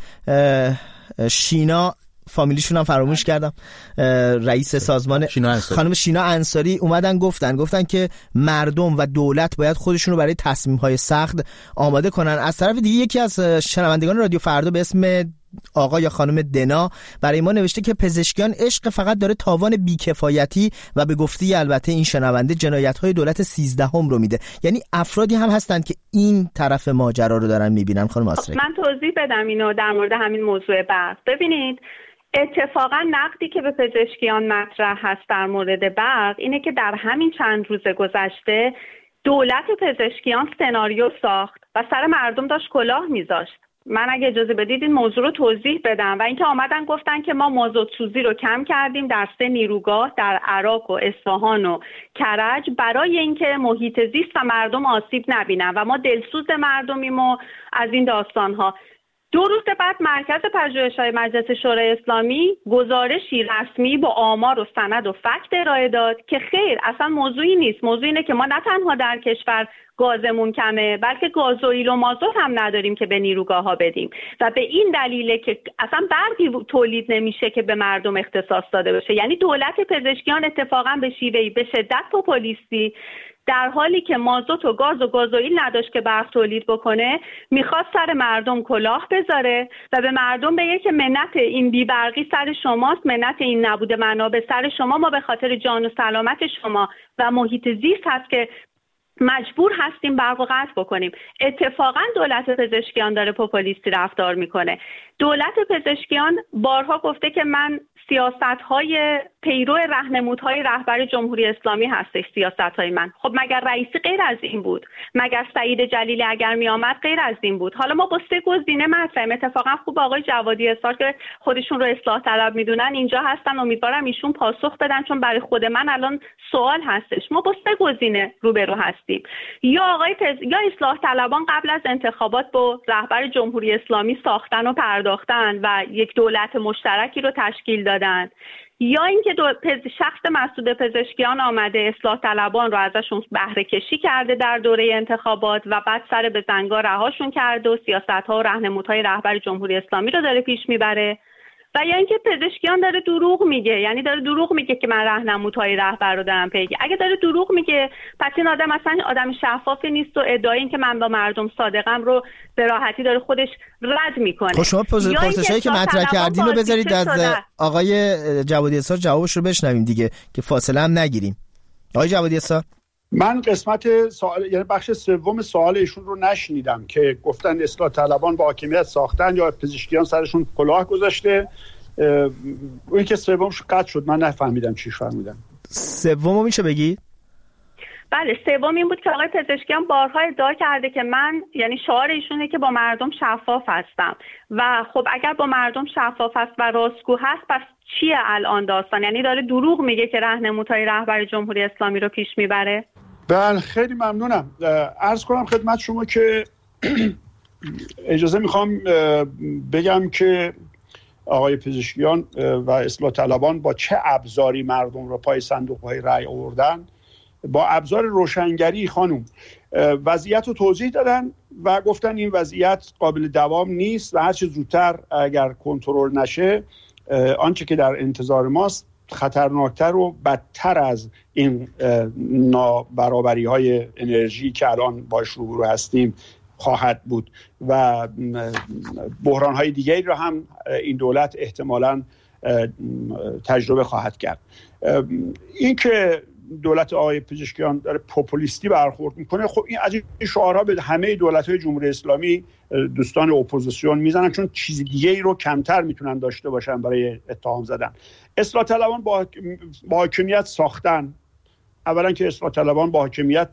شینا فامیلیشون هم فراموش کردم، رئیس سازمان شینا خانم شینا انصاری اومدن گفتن گفتن که مردم و دولت باید خودشون رو برای تصمیم‌های سخت آماده کنن. از طرف دیگه یکی از شنوندگان رادیو فردا به اسم آقا یا خانم دنا برای ما نوشته که پزشکیان عشق فقط داره تاوان بیکفایتی و به گفته البته این شنونده جنایت‌های دولت سیزدهم رو میده. یعنی افرادی هم هستن که این طرف ماجرا رو دارن میبینن. خانم آسترکی من توضیح بدم اینو در مورد همین موضوع بحث. ببینید اتفاقا نقدی که به پزشکیان مطرح هست در مورد برق اینه که در همین چند روز گذشته دولت پزشکیان سناریو ساخت و سر مردم داشت کلاه میذاشت. من اگه اجازه بدید این موضوع رو توضیح بدم. و اینکه آمدن گفتن که ما مازوت سوزی رو کم کردیم در سه نیروگاه در عراق و اصفهان و کرج برای اینکه محیط زیست و مردم آسیب نبینن و ما دلسوز مردمیم و از این داستانها. دو روز بعد مرکز پژوهش‌های مجلس شورای اسلامی گزارشی رسمی با آمار و سند و فکت ارائه داد که خیر اصلا موضوعی نیست. موضوع اینه که ما نه تنها در کشور گازمون کمه بلکه گازوئیل و مازوت هم نداریم که به نیروگاه ها بدیم و به این دلیله که اصلا برقی تولید نمیشه که به مردم اختصاص داده بشه. یعنی دولت پزشکیان اتفاقا به شیوهی به شدت پوپولیستی در حالی که مازوت و گاز و گازوئیل نداشت که برق تولید بکنه میخواد سر مردم کلاه بذاره و به مردم بگه که منت این بی‌برقی سر شماست، منت این نبوده منابع سر شما، ما به خاطر جان و سلامت شما و محیط زیست هست که مجبور هستیم برق و قطع بکنیم. اتفاقا دولت پزشکیان داره پوپولیستی رفتار میکنه. دولت پزشکیان بارها گفته که من سیاست‌های پیرو راهنمودهای رهبر جمهوری اسلامی هستش سیاست‌های من. خب مگر رئیسی غیر از این بود؟ مگر سعید جلیلی اگر می آمد غیر از این بود؟ حالا ما با سه گزینه مطرحیم. اتفاقا خوب آقای جوادی اسحاق که خودشون رو اصلاح طلب میدونن اینجا هستن، امیدوارم ایشون پاسخ بدن چون برای خود من الان سوال هستش. ما با سه گزینه روبرو هستیم. یا آقای پز... یا اصلاح طلبان قبل از انتخابات با رهبر جمهوری اسلامی ساختن و پرداختن و یک دولت مشترکی رو تشکیل دادن، یا اینکه پز... شخص مسعود پزشکیان آمده اصلاح طلبان رو ازشون بهره کشی کرده در دوره انتخابات و بعد سر به زنگار رهاشون کرده و سیاست‌ها و راهنمودهای رهبر جمهوری اسلامی رو داره پیش میبره، و یا اینکه پزشکیان داره دروغ میگه. یعنی داره دروغ میگه که من راهنمودهای رهبر رو دارم پیگی. اگه داره دروغ میگه پس این آدم اصلا آدم شفافی نیست و ادعای این که من با مردم صادقم رو به راحتی داره خودش رد میکنه. خب شما پرسشایی که مطرح کردین رو بذارید از آقای جوادی اسحاق جوابش رو بشنویم دیگه که فاصله هم نگیریم. آقای جوادی اسحاق، من قسمت سوال یعنی بخش سوم سوال ایشون رو نشنیدم که گفتن اصلاح طلبان با حاکمیت ساختن یا پزشکیان سرشون کلاه گذاشته. اون که سومش قطع شد، من نفهمیدم چی فرمودن. سومو میشه بگید؟ بله، سوم این بود که آقای پزشکیان بارها ادعا کرده که من، یعنی شعار ایشونه که با مردم شفاف هستم و خب اگر با مردم شفاف هست و راستگو هست پس چیه الان داستان؟ یعنی داره دروغ میگه که راهنمودهای رهبر جمهوری اسلامی رو پیش میبره؟ بله خیلی ممنونم. عرض کنم خدمت شما که اجازه میخوام بگم که آقای پزشکیان و اصلاح طلبان با چه ابزاری مردم رو پای صندوق‌های رأی آوردن. با ابزار روشنگری خانم وضعیت رو توضیح دادن و گفتن این وضعیت قابل دوام نیست و هر چه زودتر اگر کنترل نشه آنچه که در انتظار ماست خطرناکتر و بدتر از این نابرابری های انرژی که الان باش روبرو هستیم خواهد بود و بحران های دیگری را هم این دولت احتمالاً تجربه خواهد کرد. این که دولت آقای پزشکیان داره پوپولیستی برخورد میکنه، خب این از این شعارها به همه دولت‌های جمهوری اسلامی دوستان اپوزیسیون میزنن چون چیز دیگه ای رو کمتر میتونن داشته باشن برای اتهام زدن. اصلاح طلبان با با حاکمیت ساختن. اولا که اصلاح طلبان با حاکمیت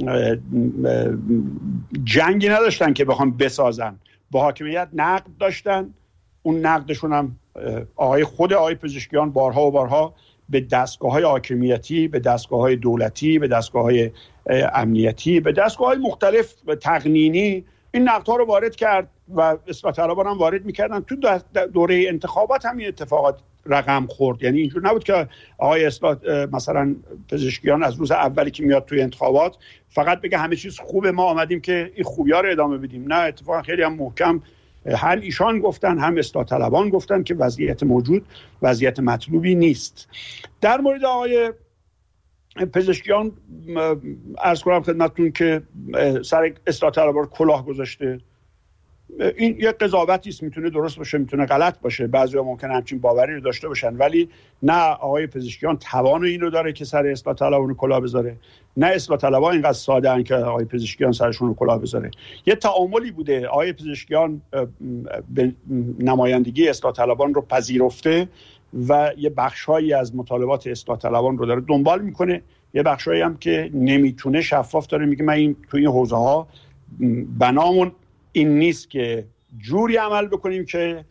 جنگی نداشتن که بخوام بسازن، با حاکمیت نقد داشتن. اون نقدشون هم آقای خود آقای پزشکیان بارها و بارها به دستگاه‌های حاکمیتی، به دستگاه‌های دولتی، به دستگاه‌های امنیتی، به دستگاه‌های مختلف تقنینی این نقدها رو وارد کرد و اصلاح طلبان هم وارد می‌کردن. تو دوره انتخابات هم این اتفاقات رقم خورد. یعنی اینجور نبود که آقای اصلاح مثلا پزشکیان از روز اولی که میاد توی انتخابات فقط بگه همه چیز خوبه ما آمدیم که این خوبی‌ها رو ادامه بدیم. نه، اتفاقا خیلی هم محکم هم ایشان گفتن هم اصلاح طلبان گفتن که وضعیت موجود وضعیت مطلوبی نیست. در مورد آقای پزشکیان عرض کنم خدمتتون که سر اصلاح طلبان کلاه گذاشته. این یک قضاوتی است، میتونه درست باشه میتونه غلط باشه، بعضیا ممکنه همچین باوری رو داشته باشن، ولی نه آقای پزشکیان توان اینو داره که سر اصلاح طلبان رو کلاه بذاره، نه اصلاح طلبان اینقدر ساده ان که آقای پزشکیان سرشون رو کلاه بذاره. یه تعاملی بوده، آقای پزشکیان به نمایندگی اصلاح طلبان رو پذیرفته و یه بخشایی از مطالبات اصلاح طلبان رو داره دنبال میکنه، یه بخشایی هم که نمیتونه شفاف داره میگه من این تو این حوزه ها بنامون این نیست که جوری عمل بکنیم که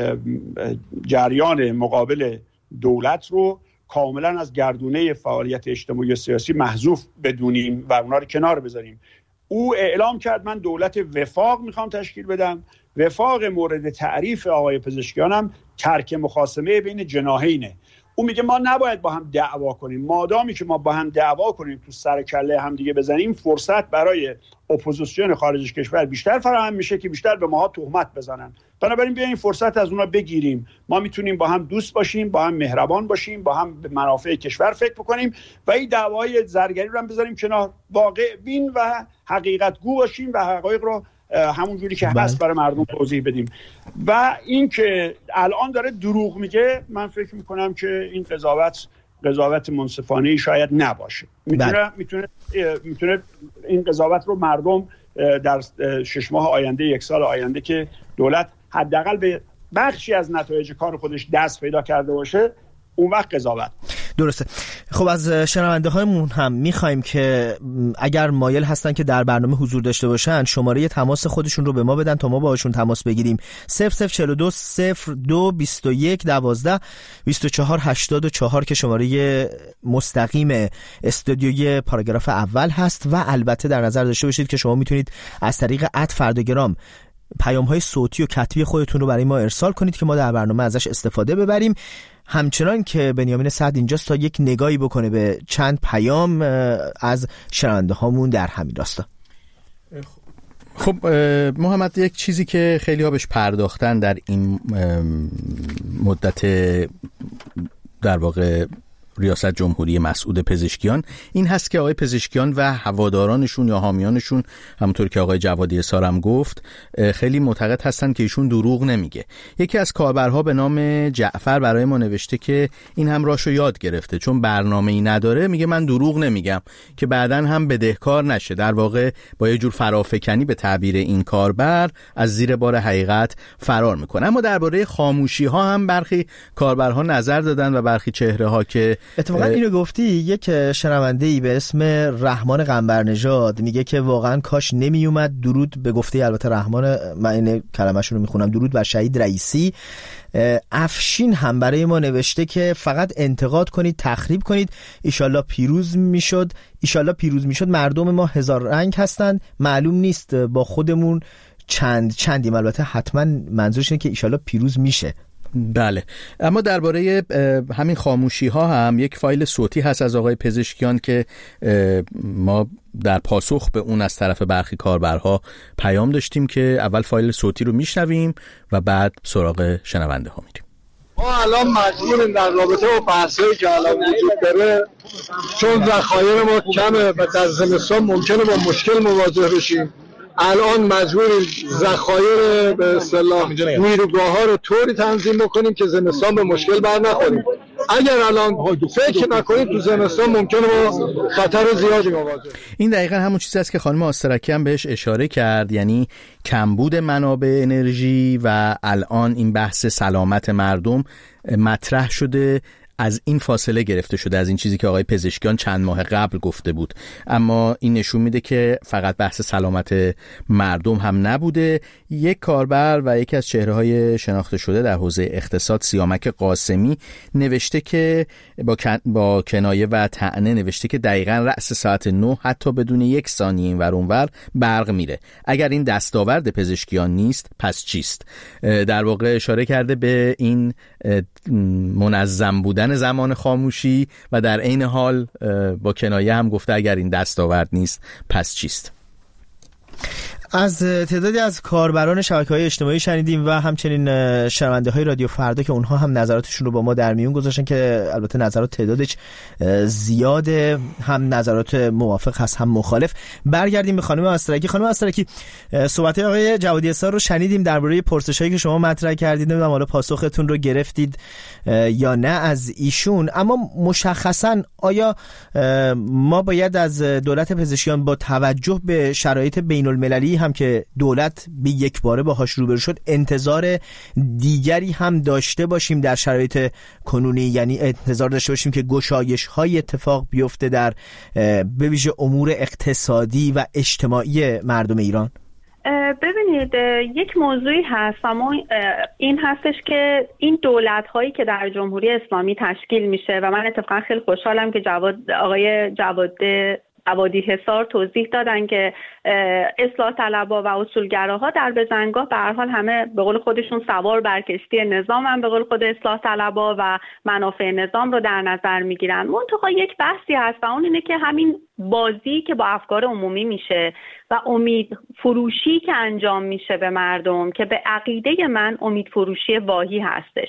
جریان مقابل دولت رو کاملا از گردونه فعالیت اجتماعی و سیاسی محذوف بدونیم و اونا رو کنار بذاریم. او اعلام کرد من دولت وفاق میخوام تشکیل بدم. وفاق مورد تعریف آقای پزشکیان هم ترک مخاصمه بین جناحینه. او میگه ما نباید با هم دعوا کنیم، مادامی که ما با هم دعوا کنیم تو سر کله هم دیگه بزنیم، فرصت برای اپوزیسیون خارج کشور بیشتر فراهم میشه که بیشتر به ماها تهمت بزنن. بنابراین بیاین فرصت از اونا بگیریم، ما میتونیم با هم دوست باشیم، با هم مهربان باشیم، با هم به منافع کشور فکر بکنیم و این دعوای زرگری رو هم بذاریم کنار، واقع بین و حقیقت گو باشیم و حقایق رو همون جوری که هست برای مردم توضیح بدیم. و این که الان داره دروغ میگه، من فکر میکنم که این قضاوت قضاوت منصفانه شاید نباشه. میتونه میتونه میتونه این قضاوت رو مردم در شش ماه آینده، یک سال آینده که دولت حداقل به بخشی از نتایج کار خودش دست پیدا کرده باشه، اون وقت قضاوت. درسته. خب از شنونده هایمون هم میخوایم که اگر مایل هستن که در برنامه حضور داشته باشن شماره تماس خودشون رو به ما بدن تا ما باهاشون تماس بگیریم. صفر صفر چهل و دو صفر دو بیست و یک دوازده بیست و چهار هشتاد و چهار که شماره مستقیم استودیوی پاراگراف اول هست و البته در نظر داشته باشید که شما میتونید از طریق ات فرداگرام پیام‌های صوتی و کتبی خودتون رو برای ما ارسال کنید که ما در برنامه ازش استفاده ببریم. همچنان که بنیامین سعد اینجاست تا یک نگاهی بکنه به چند پیام از شنونده هامون در همین راستا. خب محمد، یک چیزی که خیلی ها بهش پرداختن در این مدت در واقع ریاست جمهوری مسعود پزشکیان این هست که آقای پزشکیان و هوادارانشون یا حامیانشون، همونطور که آقای جوادی اصار هم گفت، خیلی معتقد هستن که ایشون دروغ نمیگه. یکی از کاربرها به نام جعفر برای ما نوشته که این هم راشو یاد گرفته، چون برنامه‌ای نداره میگه من دروغ نمیگم که بعدن هم بدهکار نشه. در واقع با یه جور فرافکنی به تعبیر این کاربر از زیر بار حقیقت فرار میکنه. اما درباره خاموشی ها هم برخی کاربرها نظر دادن و برخی چهره ها که اتفاقا اینو گفتی، یک شنونده‌ای به اسم رحمان قنبرنژاد میگه که واقعا کاش نمی اومد درود به گفته البته رحمان، من این کلمه‌شو رو میخونم، درود بر شهید رئیسی. افشین هم برای ما نوشته که فقط انتقاد کنید، تخریب کنید، ایشالله پیروز میشد، ایشالله پیروز میشد. مردم ما هزار رنگ هستند، معلوم نیست با خودمون چند چندیم. البته حتما منظورش اینه که ایشالله پیروز میشه. بله، اما درباره همین خاموشی ها هم یک فایل صوتی هست از آقای پزشکیان که ما در پاسخ به اون از طرف برخی کاربرها پیام داشتیم که اول فایل صوتی رو میشنویم و بعد سراغ شنونده ها میریم. ما الان مجبوریم در رابطه با بحثایی که الان وجود داره، چون ذخایر ما کمه و در زمستان ممکنه با مشکل مواجه بشیم، الان مجبوریم ذخایر به اصطلاح نیروگاه‌ها رو طوری تنظیم بکنیم که زمستان به مشکل بر نخوریم. اگر الان فکر نکنید تو زمستان ممکنه با خطر زیادی مواجه. این دقیقاً همون چیزی است که خانم آسترکی هم بهش اشاره کرد، یعنی کمبود منابع انرژی و الان این بحث سلامت مردم مطرح شده، از این فاصله گرفته شده، از این چیزی که آقای پزشکیان چند ماه قبل گفته بود. اما این نشون میده که فقط بحث سلامت مردم هم نبوده. یک کاربر و یکی از چهره‌های شناخته شده در حوزه اقتصاد، سیامک قاسمی، نوشته که با, کن... با کنایه و طعنه نوشته که دقیقاً رأس ساعت نه حتی بدون یک ثانیه این ور اون ور برق میره. اگر این دستاورد پزشکیان نیست پس چیست؟ در واقع اشاره کرده به این منظم بودن زمان خاموشی و در عین حال با کنایه هم گفته اگر این دستاورد نیست پس چیست. از تعدادی از کاربران شبکه‌های اجتماعی شنیدیم و همچنین شنونده‌های رادیو فردا که اونها هم نظراتشون رو با ما در میون گذاشتن که البته نظرات تعدادش زیاده، هم نظرات موافق هست هم مخالف. برگردیم به خانم استرکی. خانم استرکی، صحبت آقای جوادی اسار رو شنیدیم درباره پرسش‌هایی که شما مطرح کردید، نمیدونم حالا پاسختون رو گرفتید یا نه از ایشون، اما مشخصاً آیا ما باید از دولت پزشکیان با توجه به شرایط بین‌المللی هم که دولت به یک باره باهاش روبرو شد انتظار دیگری هم داشته باشیم در شرایط کنونی؟ یعنی انتظار داشته باشیم که گشایش‌های اتفاق بیفته در به ویژه امور اقتصادی و اجتماعی مردم ایران؟ ببینید، یک موضوعی هست و این هستش که این دولت‌هایی که در جمهوری اسلامی تشکیل میشه و من اتفاقا خیلی خوشحالم که جواد آقای جواد جوادی حصار توضیح دادن که اصلاح طلبها و اصولگراها در بزنگاه به هر حال همه به قول خودشون سوار بر کشتی نظام هم به قول خود اصلاح طلبها و منافع نظام رو در نظر میگیرن. منتها یک بحثی هست و اون اینه که همین بازی که با افکار عمومی میشه و امید فروشی که انجام میشه به مردم که به عقیده من امید فروشی واهی هستش.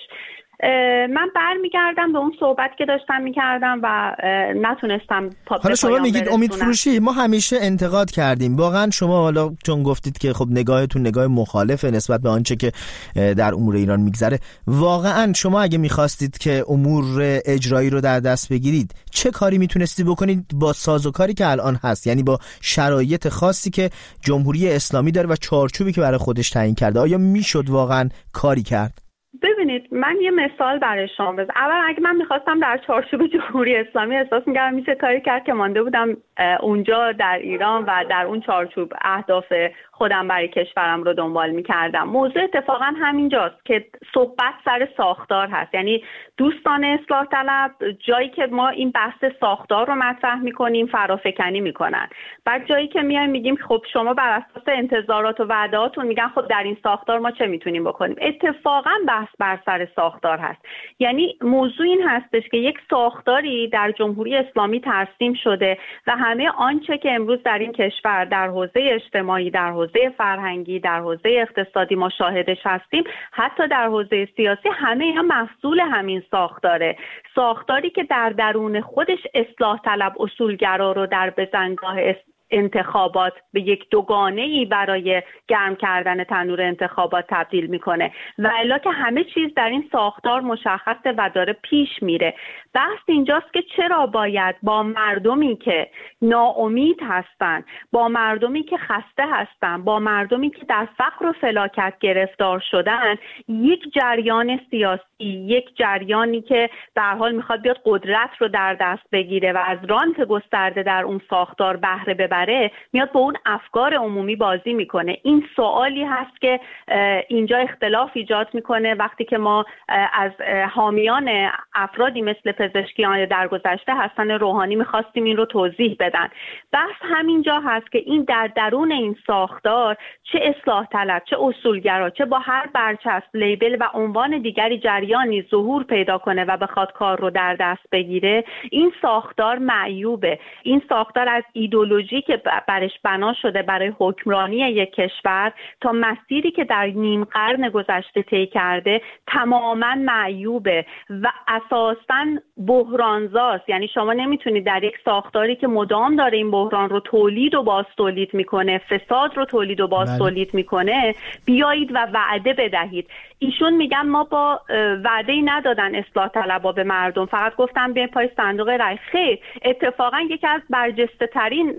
من برمیگردم به اون صحبت که داشتم میکردم و نتونستم پا حالا شما میگید امید فروشی، ما همیشه انتقاد کردیم واقعا. شما حالا چون گفتید که خب نگاهتون نگاه مخالفه نسبت به آنچه که در امور ایران میگذره، واقعا شما اگه میخواستید که امور اجرایی رو در دست بگیرید چه کاری میتونستید بکنید با سازوکاری که الان هست، یعنی با شرایط خاصی که جمهوری اسلامی داره و چارچوبی که برای خودش تعیین کرده؟ آیا میشد واقعا کاری کرد؟ ببینید، من یه مثال برای شما بزنم. اول اگه من میخواستم در چارچوب جمهوری اسلامی احساس می‌کردم میشه کاری کرد که مانده بودم اونجا در ایران و در اون چارچوب اهداف خودم برای کشورم رو دنبال می‌کردم. موضوع اتفاقا همینجاست که صحبت سر ساختار هست. یعنی دوستان اصلاح طلب جایی که ما این بحث ساختار رو مطرح می‌کنیم فرافکنی می‌کنن. بعد جایی که میایم میگیم خب شما بر اساس انتظارات و وعده‌هاتون میگن خب در این ساختار ما چه میتونیم بکنیم. اتفاقا بحث بر سر ساختار هست. یعنی موضوع این هستش که یک ساختاری در جمهوری اسلامی ترسیم شده و همه آنچه که امروز در این کشور در حوزه اجتماعی، در حوزه فرهنگی، در حوزه اقتصادی ما شاهدش هستیم، حتی در حوزه سیاسی، همه اینا محصول همین ساختاره. ساختاری که در درون خودش اصلاح طلب اصولگرا رو در بزنگاه انتخابات به یک دوگانه‌ای برای گرم کردن تنور انتخابات تبدیل میکنه و الا که همه چیز در این ساختار مشخصه و داره پیش میره. بحث اینجاست که چرا باید با مردمی که ناامید هستن، با مردمی که خسته هستن، با مردمی که در فقر و فلاکت گرفتار شدن، یک جریان سیاسی، یک جریانی که به هر حال میخواد بیاد قدرت رو در دست بگیره و از رانت گسترده در اون ساختار بهره ببره، میاد با اون افکار عمومی بازی میکنه. این سوالی هست که اینجا اختلاف ایجاد میکنه وقتی که ما از حامیان افرادی مثل پزشکیان در گذشته حسن روحانی میخواستیم این رو توضیح بدن. بحث همینجا هست که این در درون این ساختار چه اصلاح طلب، چه اصولگرا، چه با هر برچسب، لیبل و عنوان دیگری جریانی ظهور پیدا کنه و بخواد کار رو در دست بگیره، این ساختار معیوبه. این ساختار از ایدئولوژی که برش بنا شده برای حکمرانی یک کشور تا مسیری که در نیم قرن گذشته طی کرده تماما معیوبه و اساساً بحرانزاست. یعنی شما نمیتونید در یک ساختاری که مدام داره این بحران رو تولید و باز تولید میکنه، فساد رو تولید و باز تولید میکنه، بیایید و وعده بدهید. ایشون میگن ما با وعده‌ای ندادن اصلاح طلبها به مردم، فقط گفتم بیاین پای صندوق رای. خیر، اتفاقا یکی از برجسته ترین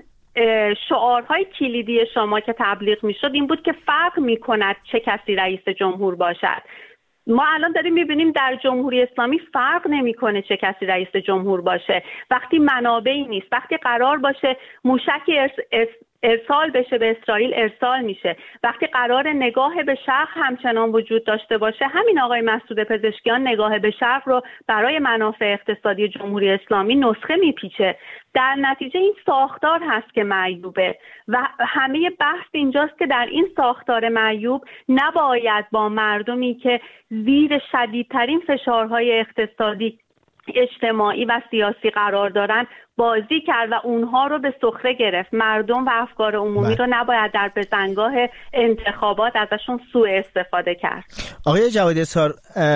شعارهای کلیدی شما که تبلیغ میشد این بود که فرق میکند چه کسی رئیس جمهور باشد. ما الان داریم میبینیم در جمهوری اسلامی فرق نمیکنه چه کسی رئیس جمهور باشه. وقتی منابعی نیست، وقتی قرار باشه موشکی ارس ارس ارسال بشه به اسرائیل ارسال میشه، وقتی قرار نگاه به شرق همچنان وجود داشته باشه، همین آقای مسعود پزشکیان نگاه به شرق رو برای منافع اقتصادی جمهوری اسلامی نسخه میپیچه. در نتیجه این ساختار هست که معیوبه و همه بحث اینجاست که در این ساختار معیوب نباید با مردمی که زیر شدیدترین فشارهای اقتصادی اجتماعی و سیاسی قرار دارن بازی کرد و اونها رو به سخره گرفت. مردم و افکار عمومی رو نباید در بزنگاه انتخابات ازشون سوء استفاده کرد. آقای جوادی اظهار،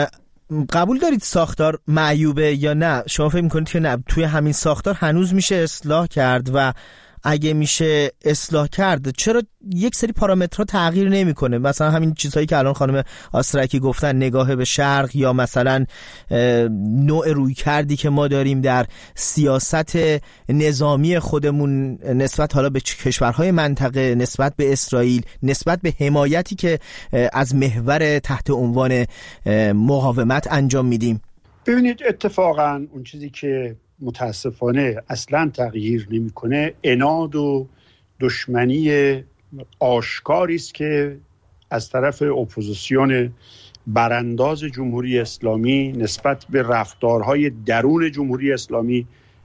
قبول دارید ساختار معیوبه یا نه؟ شما فکر میکنید که نه، توی همین ساختار هنوز میشه اصلاح کرد و اگه میشه اصلاح کرد چرا یک سری پارامترها تغییر نمیکنه؟ مثلا همین چیزهایی که الان خانم آسترکی گفتن، نگاه به شرق، یا مثلا نوع روی کردی که ما داریم در سیاست نظامی خودمون نسبت حالا به کشورهای منطقه، نسبت به اسرائیل، نسبت به حمایتی که از محور تحت عنوان مقاومت انجام میدیم. ببینید اتفاقا اون چیزی که متاسفانه اصلا تغییر نمیکنه عناد و دشمنی آشکاری است که از طرف اپوزیسیون برانداز جمهوری اسلامی نسبت به رفتارهای درون جمهوری اسلامی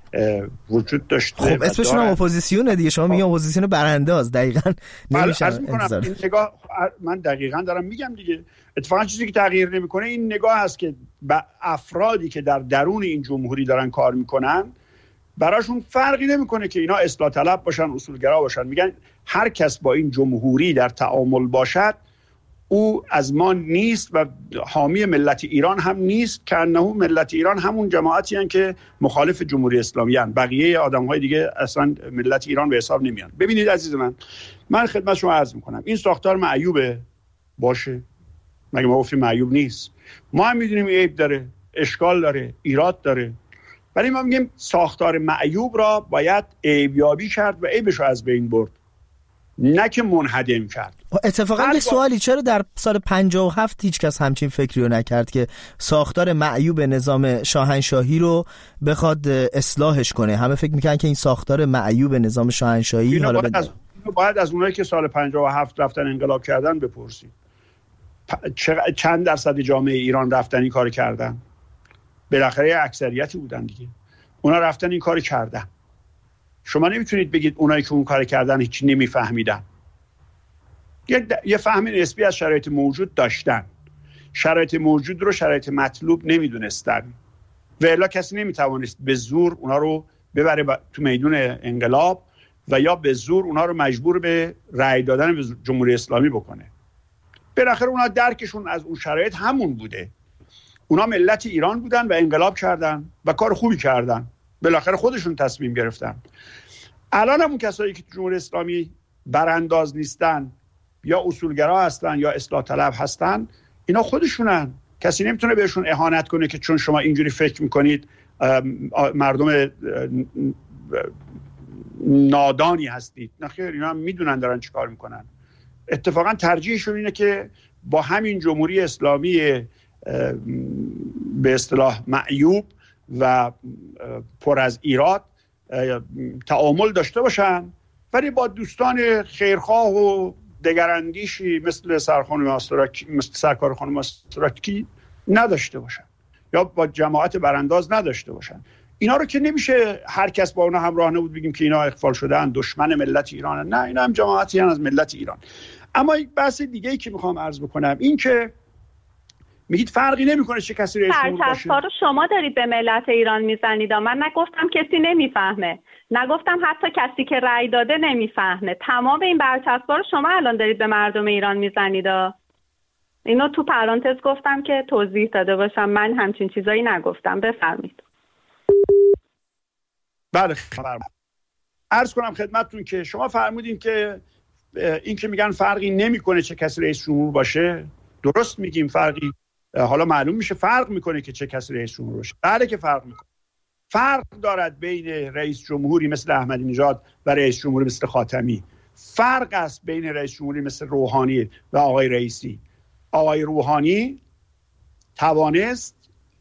وجود داشته. خب اسمشون هم اپوزیسیونه دیگه، شما میگن اپوزیسیون برانداز، دقیقاً نمیشه انتظار. این نگاه من دقیقاً دارم میگم دیگه. اتفاقا چیزی که تغییر نمیکنه این نگاه هست که افرادی که در درون این جمهوری دارن کار میکنن براشون فرقی نمیکنه که اینا اصلاح طلب باشن، اصولگرا باشن. میگن هر کس با این جمهوری در تعامل باشد او از ما نیست و حامی ملت ایران هم نیست، که انه ملت ایران همون جماعتی هستند که مخالف جمهوری اسلامی هستند. بقیه آدم‌های دیگه اصلا ملت ایران به حساب نمیان. ببینید عزیز من، من خدمت شما عرض میکنم این ساختار معیوبه باشه، مگه ما گفتیم معیوب نیست؟ ما هم میدونیم عیب داره، اشکال داره، ایراد داره، ولی ما میگیم ساختار معیوب را باید عیبیابی کرد و عیبش رو از بین برد، نه که منهدم کرد. اتفاقا یه سوالی، چرا در سال پنجاه و هفت هیچ کس همچین فکری رو نکرد که ساختار معیوب نظام شاهنشاهی رو بخواد اصلاحش کنه؟ همه فکر میکنن که این ساختار معیوب نظام شاهنشاهی حالا باید, از... باید از اونایی که سال پنجاه و هفت رفتن انقلاب کردن بپرسید چند درصد جامعه ایران رفتن این کار کردن؟ بالاخره اکثریتی بودن دیگه، اونا رفتن این کار کردن. شما نمیتونید بگید اونایی که اون کار کردن هیچی نمیفهمیدن. یه, یه فهم نسبی از شرایط موجود داشتن، شرایط موجود رو شرایط مطلوب نمیدونستن و الا کسی نمیتوانست به زور اونا رو ببره ب... تو میدون انقلاب و یا به زور اونا رو مجبور به رأی دادن به جمهوری اسلامی بکنه. بالاخره اونا درکشون از اون شرایط همون بوده. اونا ملت ایران بودن و انقلاب کردن و کار خوبی کردن، بالاخره خودشون تصمیم گرفتن. الان هم اون کسایی که جمهوری اسلامی برانداز نیستن یا اصولگرا هستن یا اصلاح طلب هستن، اینا خودشونن. کسی نمیتونه بهشون اهانت کنه که چون شما اینجوری فکر میکنید مردم نادانی هستید. نه خیر، اینا هم میدونن دارن چی کار میکنن. اتفاقا ترجیحشون اینه که با همین جمهوری اسلامی به اصطلاح معیوب و پر از ایراد تعامل داشته باشن، ولی با دوستان خیرخواه و دگراندیشی مثل سرخانم آستراکی، مثل سرکار خانم آستراکی نداشته باشن یا با جماعت برانداز نداشته باشن. اینا رو که نمیشه هر کس با اونا همراه نبود بگیم که اینا اغفال شدن، دشمن ملت ایران. نه، اینا هم جماعتی هستن از ملت ایران. اما یک بحث دیگه ای که میخوام عرض بکنم این که میگید فرقی نمیکنه چه کسی رئیس جمهور باشه. رو شما دارید به ملت ایران میزنید. من نگفتم کسی نمیفهمه، نگفتم حتی کسی که رأی داده نمیفهمه. تمام این برچسب‌ها رو شما الان دارید به مردم ایران میزنید. اینو تو پرانتز گفتم که توضیح داده باشم. من همچین چیزایی نگفتم. بفرمایید. بله خبر عرض کنم خدمتتون که شما فرمودین که این که میگن فرقی نمیکنه چه کسی رئیس جمهور باشه، درست میگیم فرقی، حالا معلوم میشه فرق میکنه که چه کسی رئیس جمهور باشه. بله که فرق میکنه. فرق دارد بین رئیس جمهوری مثل احمدی نژاد و رئیس جمهوری مثل خاتمی. فرق است بین رئیس جمهوری مثل روحانی و آقای رئیسی. آقای روحانی توانست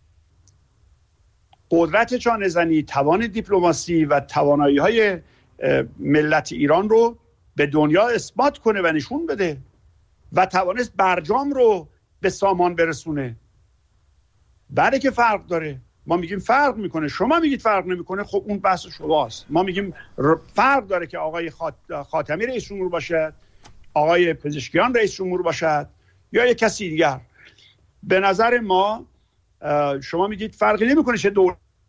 قدرت چانه‌زنی، توان دیپلماسی و توانایی‌های ملت ایران رو به دنیا اثبات کنه و نشون بده و توانست برجام رو به سامان برسونه. بله که فرق داره. ما میگیم فرق میکنه، شما میگید فرق نمیکنه. خب اون بحث شماست. ما میگیم فرق داره که آقای خاتمی رئیس جمهور باشد، آقای پزشکیان رئیس جمهور باشد یا یک کسی دیگر. به نظر ما شما میگید فرقی نمیکنه چه دولت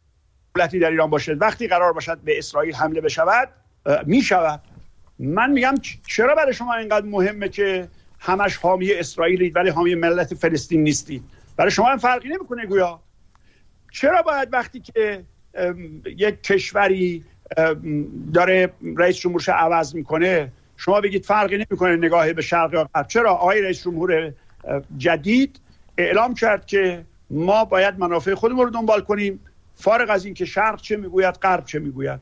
دولتی در ایران باشه، وقتی قرار باشد به اسرائیل حمله بشود میشود. من میگم چرا برای شما اینقدر مهمه که همش حامی اسرائیلید ولی حامی ملت فلسطین نیستید؟ برای شما هم فرقی نمیکنه گویا؟ چرا باید وقتی که یک کشوری داره رئیس جمهورش عوض میکنه شما بگید فرقی نمیکنه نگاه به شرق یا غرب؟ چرا آقای رئیس جمهور جدید اعلام کرد که ما باید منافع خودمون رو دنبال کنیم، فارغ از این که شرق چه میگوید غرب چه میگوید.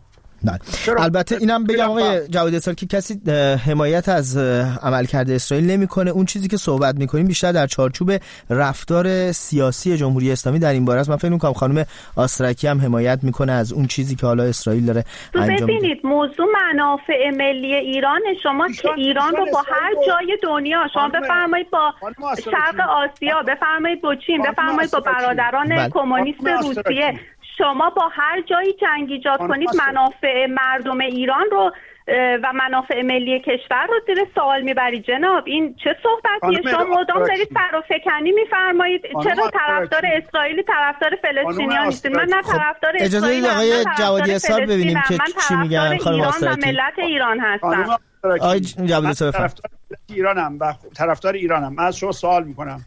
البته اینم بگم آقای جوادی اسار که کسی حمایت از عملکرد اسرائیل نمیکنه. اون چیزی که صحبت میکنیم بیشتر در چارچوب رفتار سیاسی جمهوری اسلامی در این باره است. من فکر میکنم خانم آسترکی هم حمایت میکنه از اون چیزی که حالا اسرائیل داره انجام میده. ببینید موضوع منافع ملی ایران، شما که ایران رو با هر جای دنیا، شما بفرمایید با شرق آسیا، بفرمایید با چین، بفرمایید با برادران کمونیست روسیه، شما با هر جایی جنگ ایجاد کنید منافع مردم ایران رو و منافع ملی کشور رو زیر سوال میبرید. جناب این چه صحبتیه؟ شما مدام دارید فرافکنی میفرمایید. چرا طرفدار اسرائیلی طرفدار فلسطینیان نیستید؟ من نه طرفدار اسرائیل ام آقای جوادی اسار ببینیم که چی میگن خانم آسترکی. من ملت ایران هستم. آقای جوادی اسار طرفدار ایرانم و طرفدار ایرانم. من از شما سوال میکنم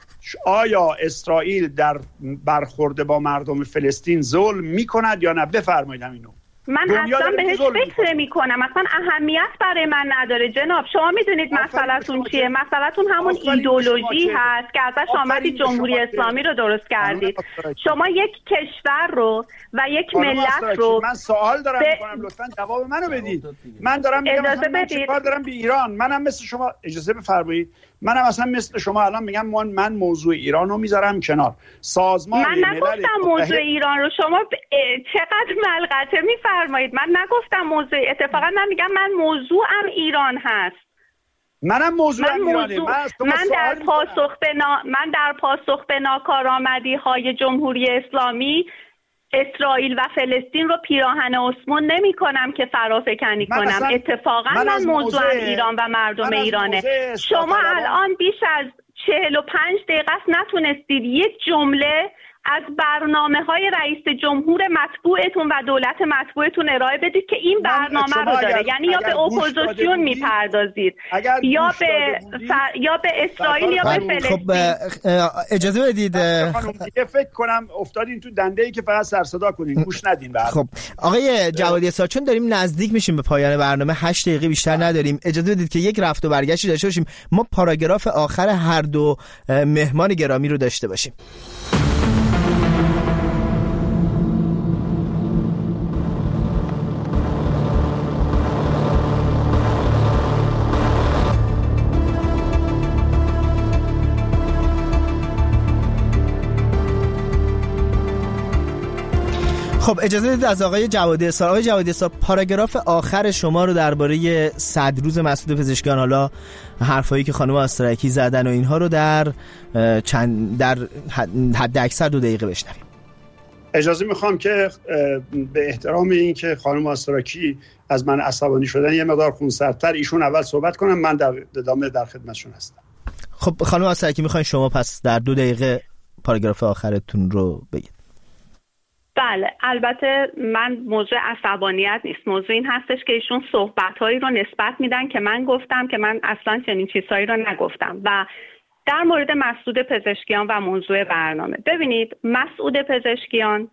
آیا اسرائیل در برخورد با مردم فلسطین ظلم میکند یا نه؟ بفرمایید اینو. من اصلا بهش فکر نمی کنم، اصلا اهمیت برای من نداره جناب. شما میدونید مسئله‌تون چیه؟ مسئله‌تون همون ایدئولوژی هست که ازش آمدید جمهوری اسلامی رو درست کردید. شما یک کشور رو و یک ملت رو، من سوال دارم ب... میکنم لطفاً جواب منو بدید. من دارم میگم من چیکار دارم به ایران؟ منم مثل شما، اجازه بفرمایید، منم اصلا مثل شما الان میگم من, من موضوع ایران رو میذارم کنار. سازمان من نگفتم موضوع ایران رو، شما چقدر ملغته میفرمایید. من نگفتم موضوع، اتفاقا من میگم من موضوعم ایران هست. منم موضوعم من ایرانه. موضوع... من, من در پاسخ به نا... من در پاسخ به ناکارآمدی های جمهوری اسلامی اسرائیل و فلسطین رو پیراهن عثمان نمی کنم که فرافکنی کنم. اتفاقا من, من موضوع ایران و مردم ایرانه. شما الان بیش از چهل و پنج دقیقه نتونستید یک جمله از برنامه‌های رئیس جمهور مطبوعتون و دولت مطبوعتون ارائه بدید که این برنامه رو داره. اگر یعنی یا به اپوزیسیون میپردازید یا به ف... یا به اسرائیل یا به فلسطین. خب اجازه بدید دیگه فکر کنم افتادین تو دنده‌ای که فقط سر صدا کنین، گوش ندین. خب آقای جوادی اسار، چون داریم نزدیک میشیم به پایان برنامه، هشت دقیقه بیشتر نداریم، اجازه بدید که یک رفت و برگشتی داشته باشیم. ما پاراگراف آخر هر دو مهمان گرامی رو داشته باشیم. خب اجازه بدید از آقای جوادی اسار. آقای جوادی اسار، پاراگراف آخر شما رو درباره صد روز مسعود پزشکیان، حالا حرفایی که خانم آسترکی زدن و اینها رو در چند در حد اکثر دو دقیقه بشنویم. اجازه میخوام که به احترام این که خانم آسترکی از من عصبانی شدن یه مقدار خونسردتر ایشون اول صحبت کنم، من در ادامه در خدمتشون هستم. خب خانم آسترکی، میخواین شما پس در دو دقیقه پاراگراف آخرتون رو بگید. بله، البته من موضوع عصبانیت نیست. موضوع این هستش که ایشون صحبت‌هایی رو نسبت میدن که من گفتم که من اصلا چنین چیزهایی رو نگفتم. و در مورد مسعود پزشکیان و موضوع برنامه، ببینید مسعود پزشکیان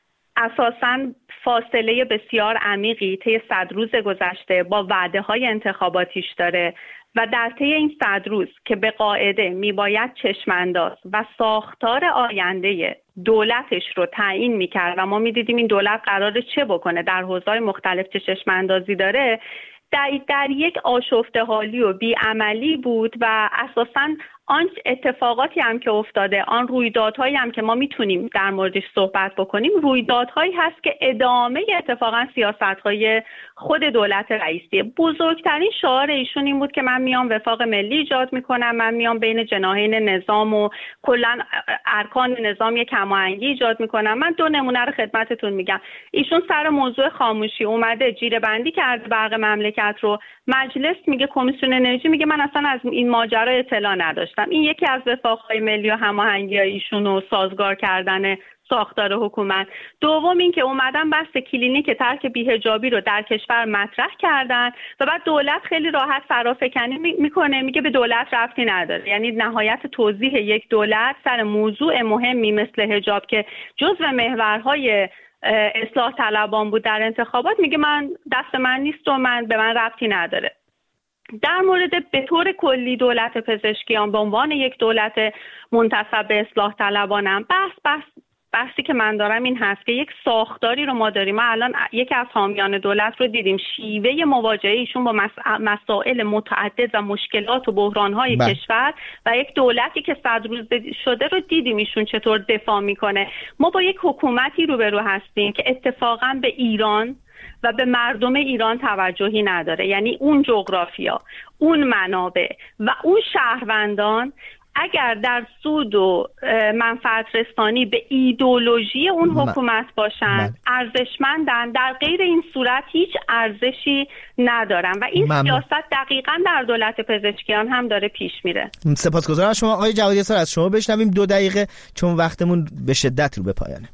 اساساً فاصله بسیار عمیقی طی صد روز گذشته با وعده‌های انتخاباتیش داره و در طی این صد روز که به قاعده میباید چشمانداز و ساختار آینده دولتش رو تعیین میکرد و ما میدیدیم این دولت قراره چه بکنه، در حوزه‌های مختلف چه چشماندازی داره، در, در یک آشفته حالی و بیعملی بود و اساساً آن اتفاقاتی هم که افتاده، آن رویدادهایی هم که ما میتونیم در موردش صحبت بکنیم، رویدادهایی هست که ادامه اتفاقا سیاست‌های خود دولت رئیسیه. بزرگترین شعار ایشون این بود که من میام وفاق ملی ایجاد میکنم، من میام بین جناحین نظام و کلا ارکان نظام یک هماهنگی ایجاد میکنم. من دو نمونه رو خدمتتون میگم. ایشون سر موضوع خاموشی اومده جیره بندی کرده برق مملکت رو، مجلس میگه، کمیسیون انرژی میگه من اصلا از این ماجرا اطلاع نداشتم. این یکی از وفاق‌های ملی و هماهنگی‌های ایشون و سازگار کردن ساختار حکومت. دوم این که اومدن بحث کلینیک ترک بی‌حجابی رو در کشور مطرح کردن و بعد دولت خیلی راحت فرافکنی میکنه، میگه به دولت ربطی نداره. یعنی نهایت توضیح یک دولت سر موضوع مهمی مثل حجاب که جزو محورهای اصلاح طلبان بود در انتخابات، میگه من دست من نیست و من به من ربطی نداره. در مورد به طور کلی دولت پزشکیان به عنوان یک دولت منتسب به اصلاح طلبانم، بحث بحث بحثی که من دارم این هست که یک ساختاری رو ما داریم. ما الان یکی از حامیان دولت رو دیدیم، شیوه مواجهه ایشون با مسائل متعدد و مشکلات و بحران‌های بله. کشور و یک دولتی که صد روز شده رو دیدیم ایشون چطور دفاع میکنه. ما با یک حکومتی روبرو هستیم که اتفاقا به ایران و به مردم ایران توجهی نداره. یعنی اون جغرافیا، اون منابع و اون شهروندان اگر در سود و منفعت رسانی به ایدئولوژی اون حکومت باشن ارزشمندن، در غیر این صورت هیچ ارزشی ندارن و این ممنون. سیاست دقیقاً در دولت پزشکیان هم داره پیش میره. سپاسگزارم از شما آقای جوادی حصار. از شما بشنویم دو دقیقه چون وقتمون به شدت رو به پایانه.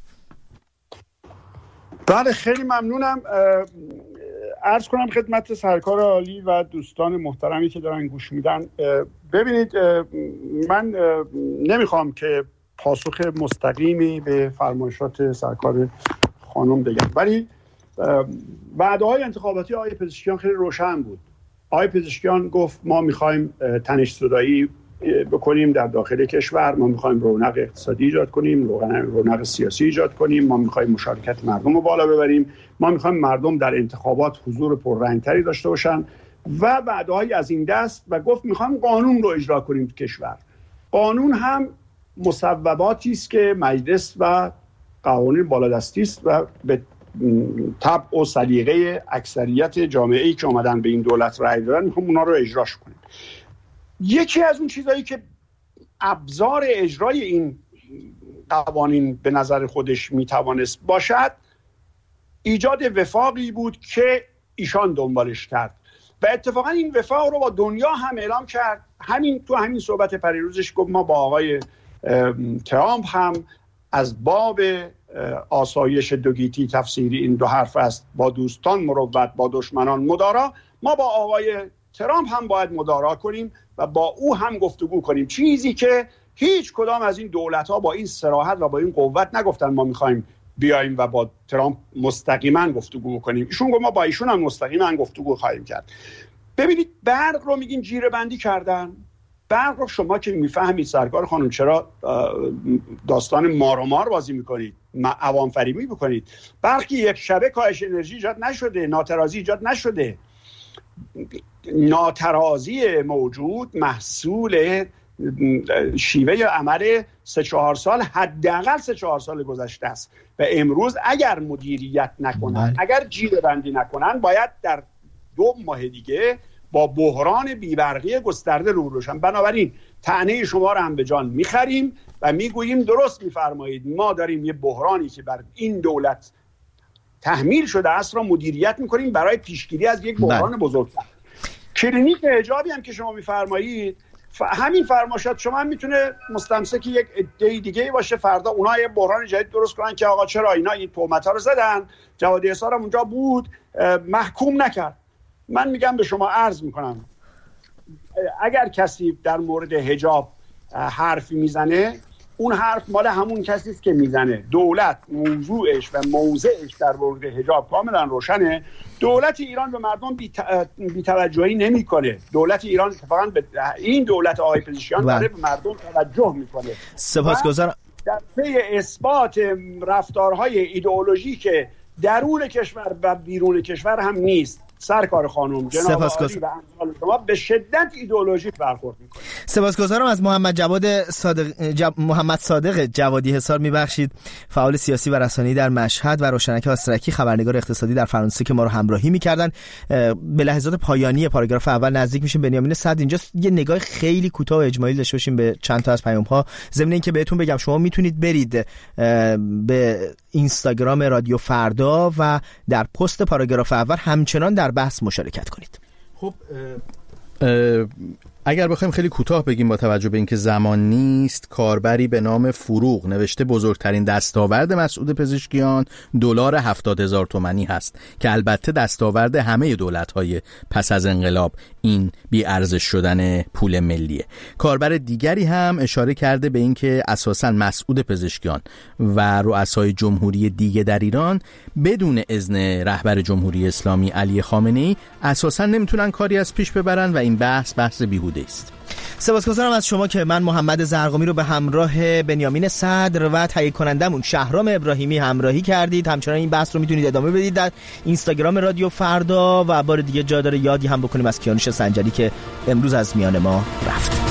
بله خیلی ممنونم. عرض کنم خدمت سرکار عالی و دوستان محترمی که دارن گوش میدن، ببینید من نمیخوام که پاسخ مستقیمی به فرمایشات سرکار خانم بگم، ولی وعده‌های انتخاباتی آقای پزشکیان خیلی روشن بود. آقای پزشکیان گفت ما میخوایم تنش زدایی بکنیم در داخل کشور، ما میخوایم رونق اقتصادی ایجاد کنیم، رونق سیاسی ایجاد کنیم، ما میخوایم مشارکت مردم رو بالا ببریم، ما میخوایم مردم در انتخابات حضور پررنگتری داشته باشن و وعده‌های از این دست. و گفت میخوایم قانون رو اجرا کنیم تو کشور. قانون هم مصوباتی است که مجلس و قوانین بالادستی است و به طبع و سلیقه اکثریت جامعه‌ای که اومدن به این دولت رأی دادن میخوایم اونا رو اجراش کنیم. یکی از اون چیزایی که ابزار اجرای این قوانین به نظر خودش میتوانست باشد ایجاد وفاقی بود که ایشان دنبالش کرد و اتفاقا این وفاق رو با دنیا هم اعلام کرد. همین تو همین صحبت پریروزش گفت ما با آقای ترامپ هم از باب آسایش دوگیتی تفسیری این دو حرف است، با دوستان مروت با دشمنان مدارا. ما با آقای ترامپ هم باید مدارا کنیم و با او هم گفتگو کنیم، چیزی که هیچ کدام از این دولت‌ها با این صراحت و با این قوت نگفتن ما می‌خوایم بیایم و با ترامپ مستقیما گفتگو کنیم. ایشون گفت ما با ایشون هم مستقیما گفتگو خواهیم کرد. ببینید برق رو میگین جیره بندی کردن. برق رو شما که میفهمید سرکار خانم چرا داستان مار و مار بازی میکنید، عوام فریبی میکنید؟ برق یک شبه کاهش انرژی ایجاد نشده، ناترازی ایجاد نشده. ناترازی موجود محصول شیوه عمل سه چهار سال، حداقل سه چهار سال گذشته است و امروز اگر مدیریت نکنن، اگر جیره بندی نکنن، باید در دو ماه دیگه با بحران بیبرقی گسترده روبرو شن. بنابراین طعنه شما رو هم به جان میخریم و میگوییم درست میفرمایید، ما داریم یه بحرانی که بر این دولت تحمیل شده است را مدیریت میکنیم برای پیشگیری از یک بحران بزرگتر. کلینیک حجابی هم که شما میفرمایید، ف... همین فرماشات شما هم میتونه مستمسک یک عده دیگه باشه، فردا اونها یه بحران جدید درست کنن که آقا چرا اینا این تهمت‌ها رو زدن، جوادی حصار هم اونجا بود محکوم نکرد. من میگم به شما عرض میکنم اگر کسی در مورد حجاب حرفی میزنه، اون حرف مال همون کسی است که میزنه. دولت موضوعش و موضعش در مورد حجاب کاملا روشنه. دولت ایران به مردم بی‌توجهی نمیکنه. دولت ایران اتفاقا به این دولت آقای پزشکیان داره به مردم توجه میکنه. سپاسگزارم. در پی اثبات رفتارهای ایدئولوژی که درون کشور و بیرون کشور هم نیست. سرکار خانم جناب عالی و امثال شما به شدت ایدئولوژیک برخورد می‌کنید. سپاسگزارم از محمد جواد صادق جب... محمد صادق جوادی حصار، میبخشید، فعال سیاسی و رسانه‌ای در مشهد، و روشنک آسترکی خبرنگار اقتصادی در فرانسه که ما رو همراهی می‌کردن. به لحظات پایانی پاراگراف اول نزدیک میشیم. بنیامین صدر اینجا یه نگاه خیلی کوتاه و اجمالی داشته باشیم به چند تا از پیام‌ها. ضمن اینکه بهتون بگم شما میتونید برید به اینستاگرام رادیو فردا و در پست پاراگراف اول همچنان در بحث مشارکت کنید. خب اه اه اگر بخوایم خیلی کوتاه بگیم با توجه به اینکه زمان نیست، کاربری به نام فروغ نوشته بزرگترین دستاورد مسعود پزشکیان دلار هفتاد هزار تومانی هست که البته دستاورد همه دولت‌های پس از انقلاب این بی ارزش شدن پول ملیه. کاربر دیگری هم اشاره کرده به اینکه اساساً مسعود پزشکیان و رؤسای جمهوری دیگه در ایران بدون اذن رهبر جمهوری اسلامی علی خامنه‌ای اساساً نمیتونن کاری از پیش ببرن و این بحث بحث بیهوده است. سپاسگزارم از شما که من محمد زرقامی رو به همراه بنیامین صدر و تهیه کنندمون شهرام ابراهیمی همراهی کردید. همچنان این بحث رو میتونید ادامه بدید در اینستاگرام رادیو فردا و بار دیگه جا داره یادی هم بکنیم از کیانوش سنجری که امروز از میان ما رفت.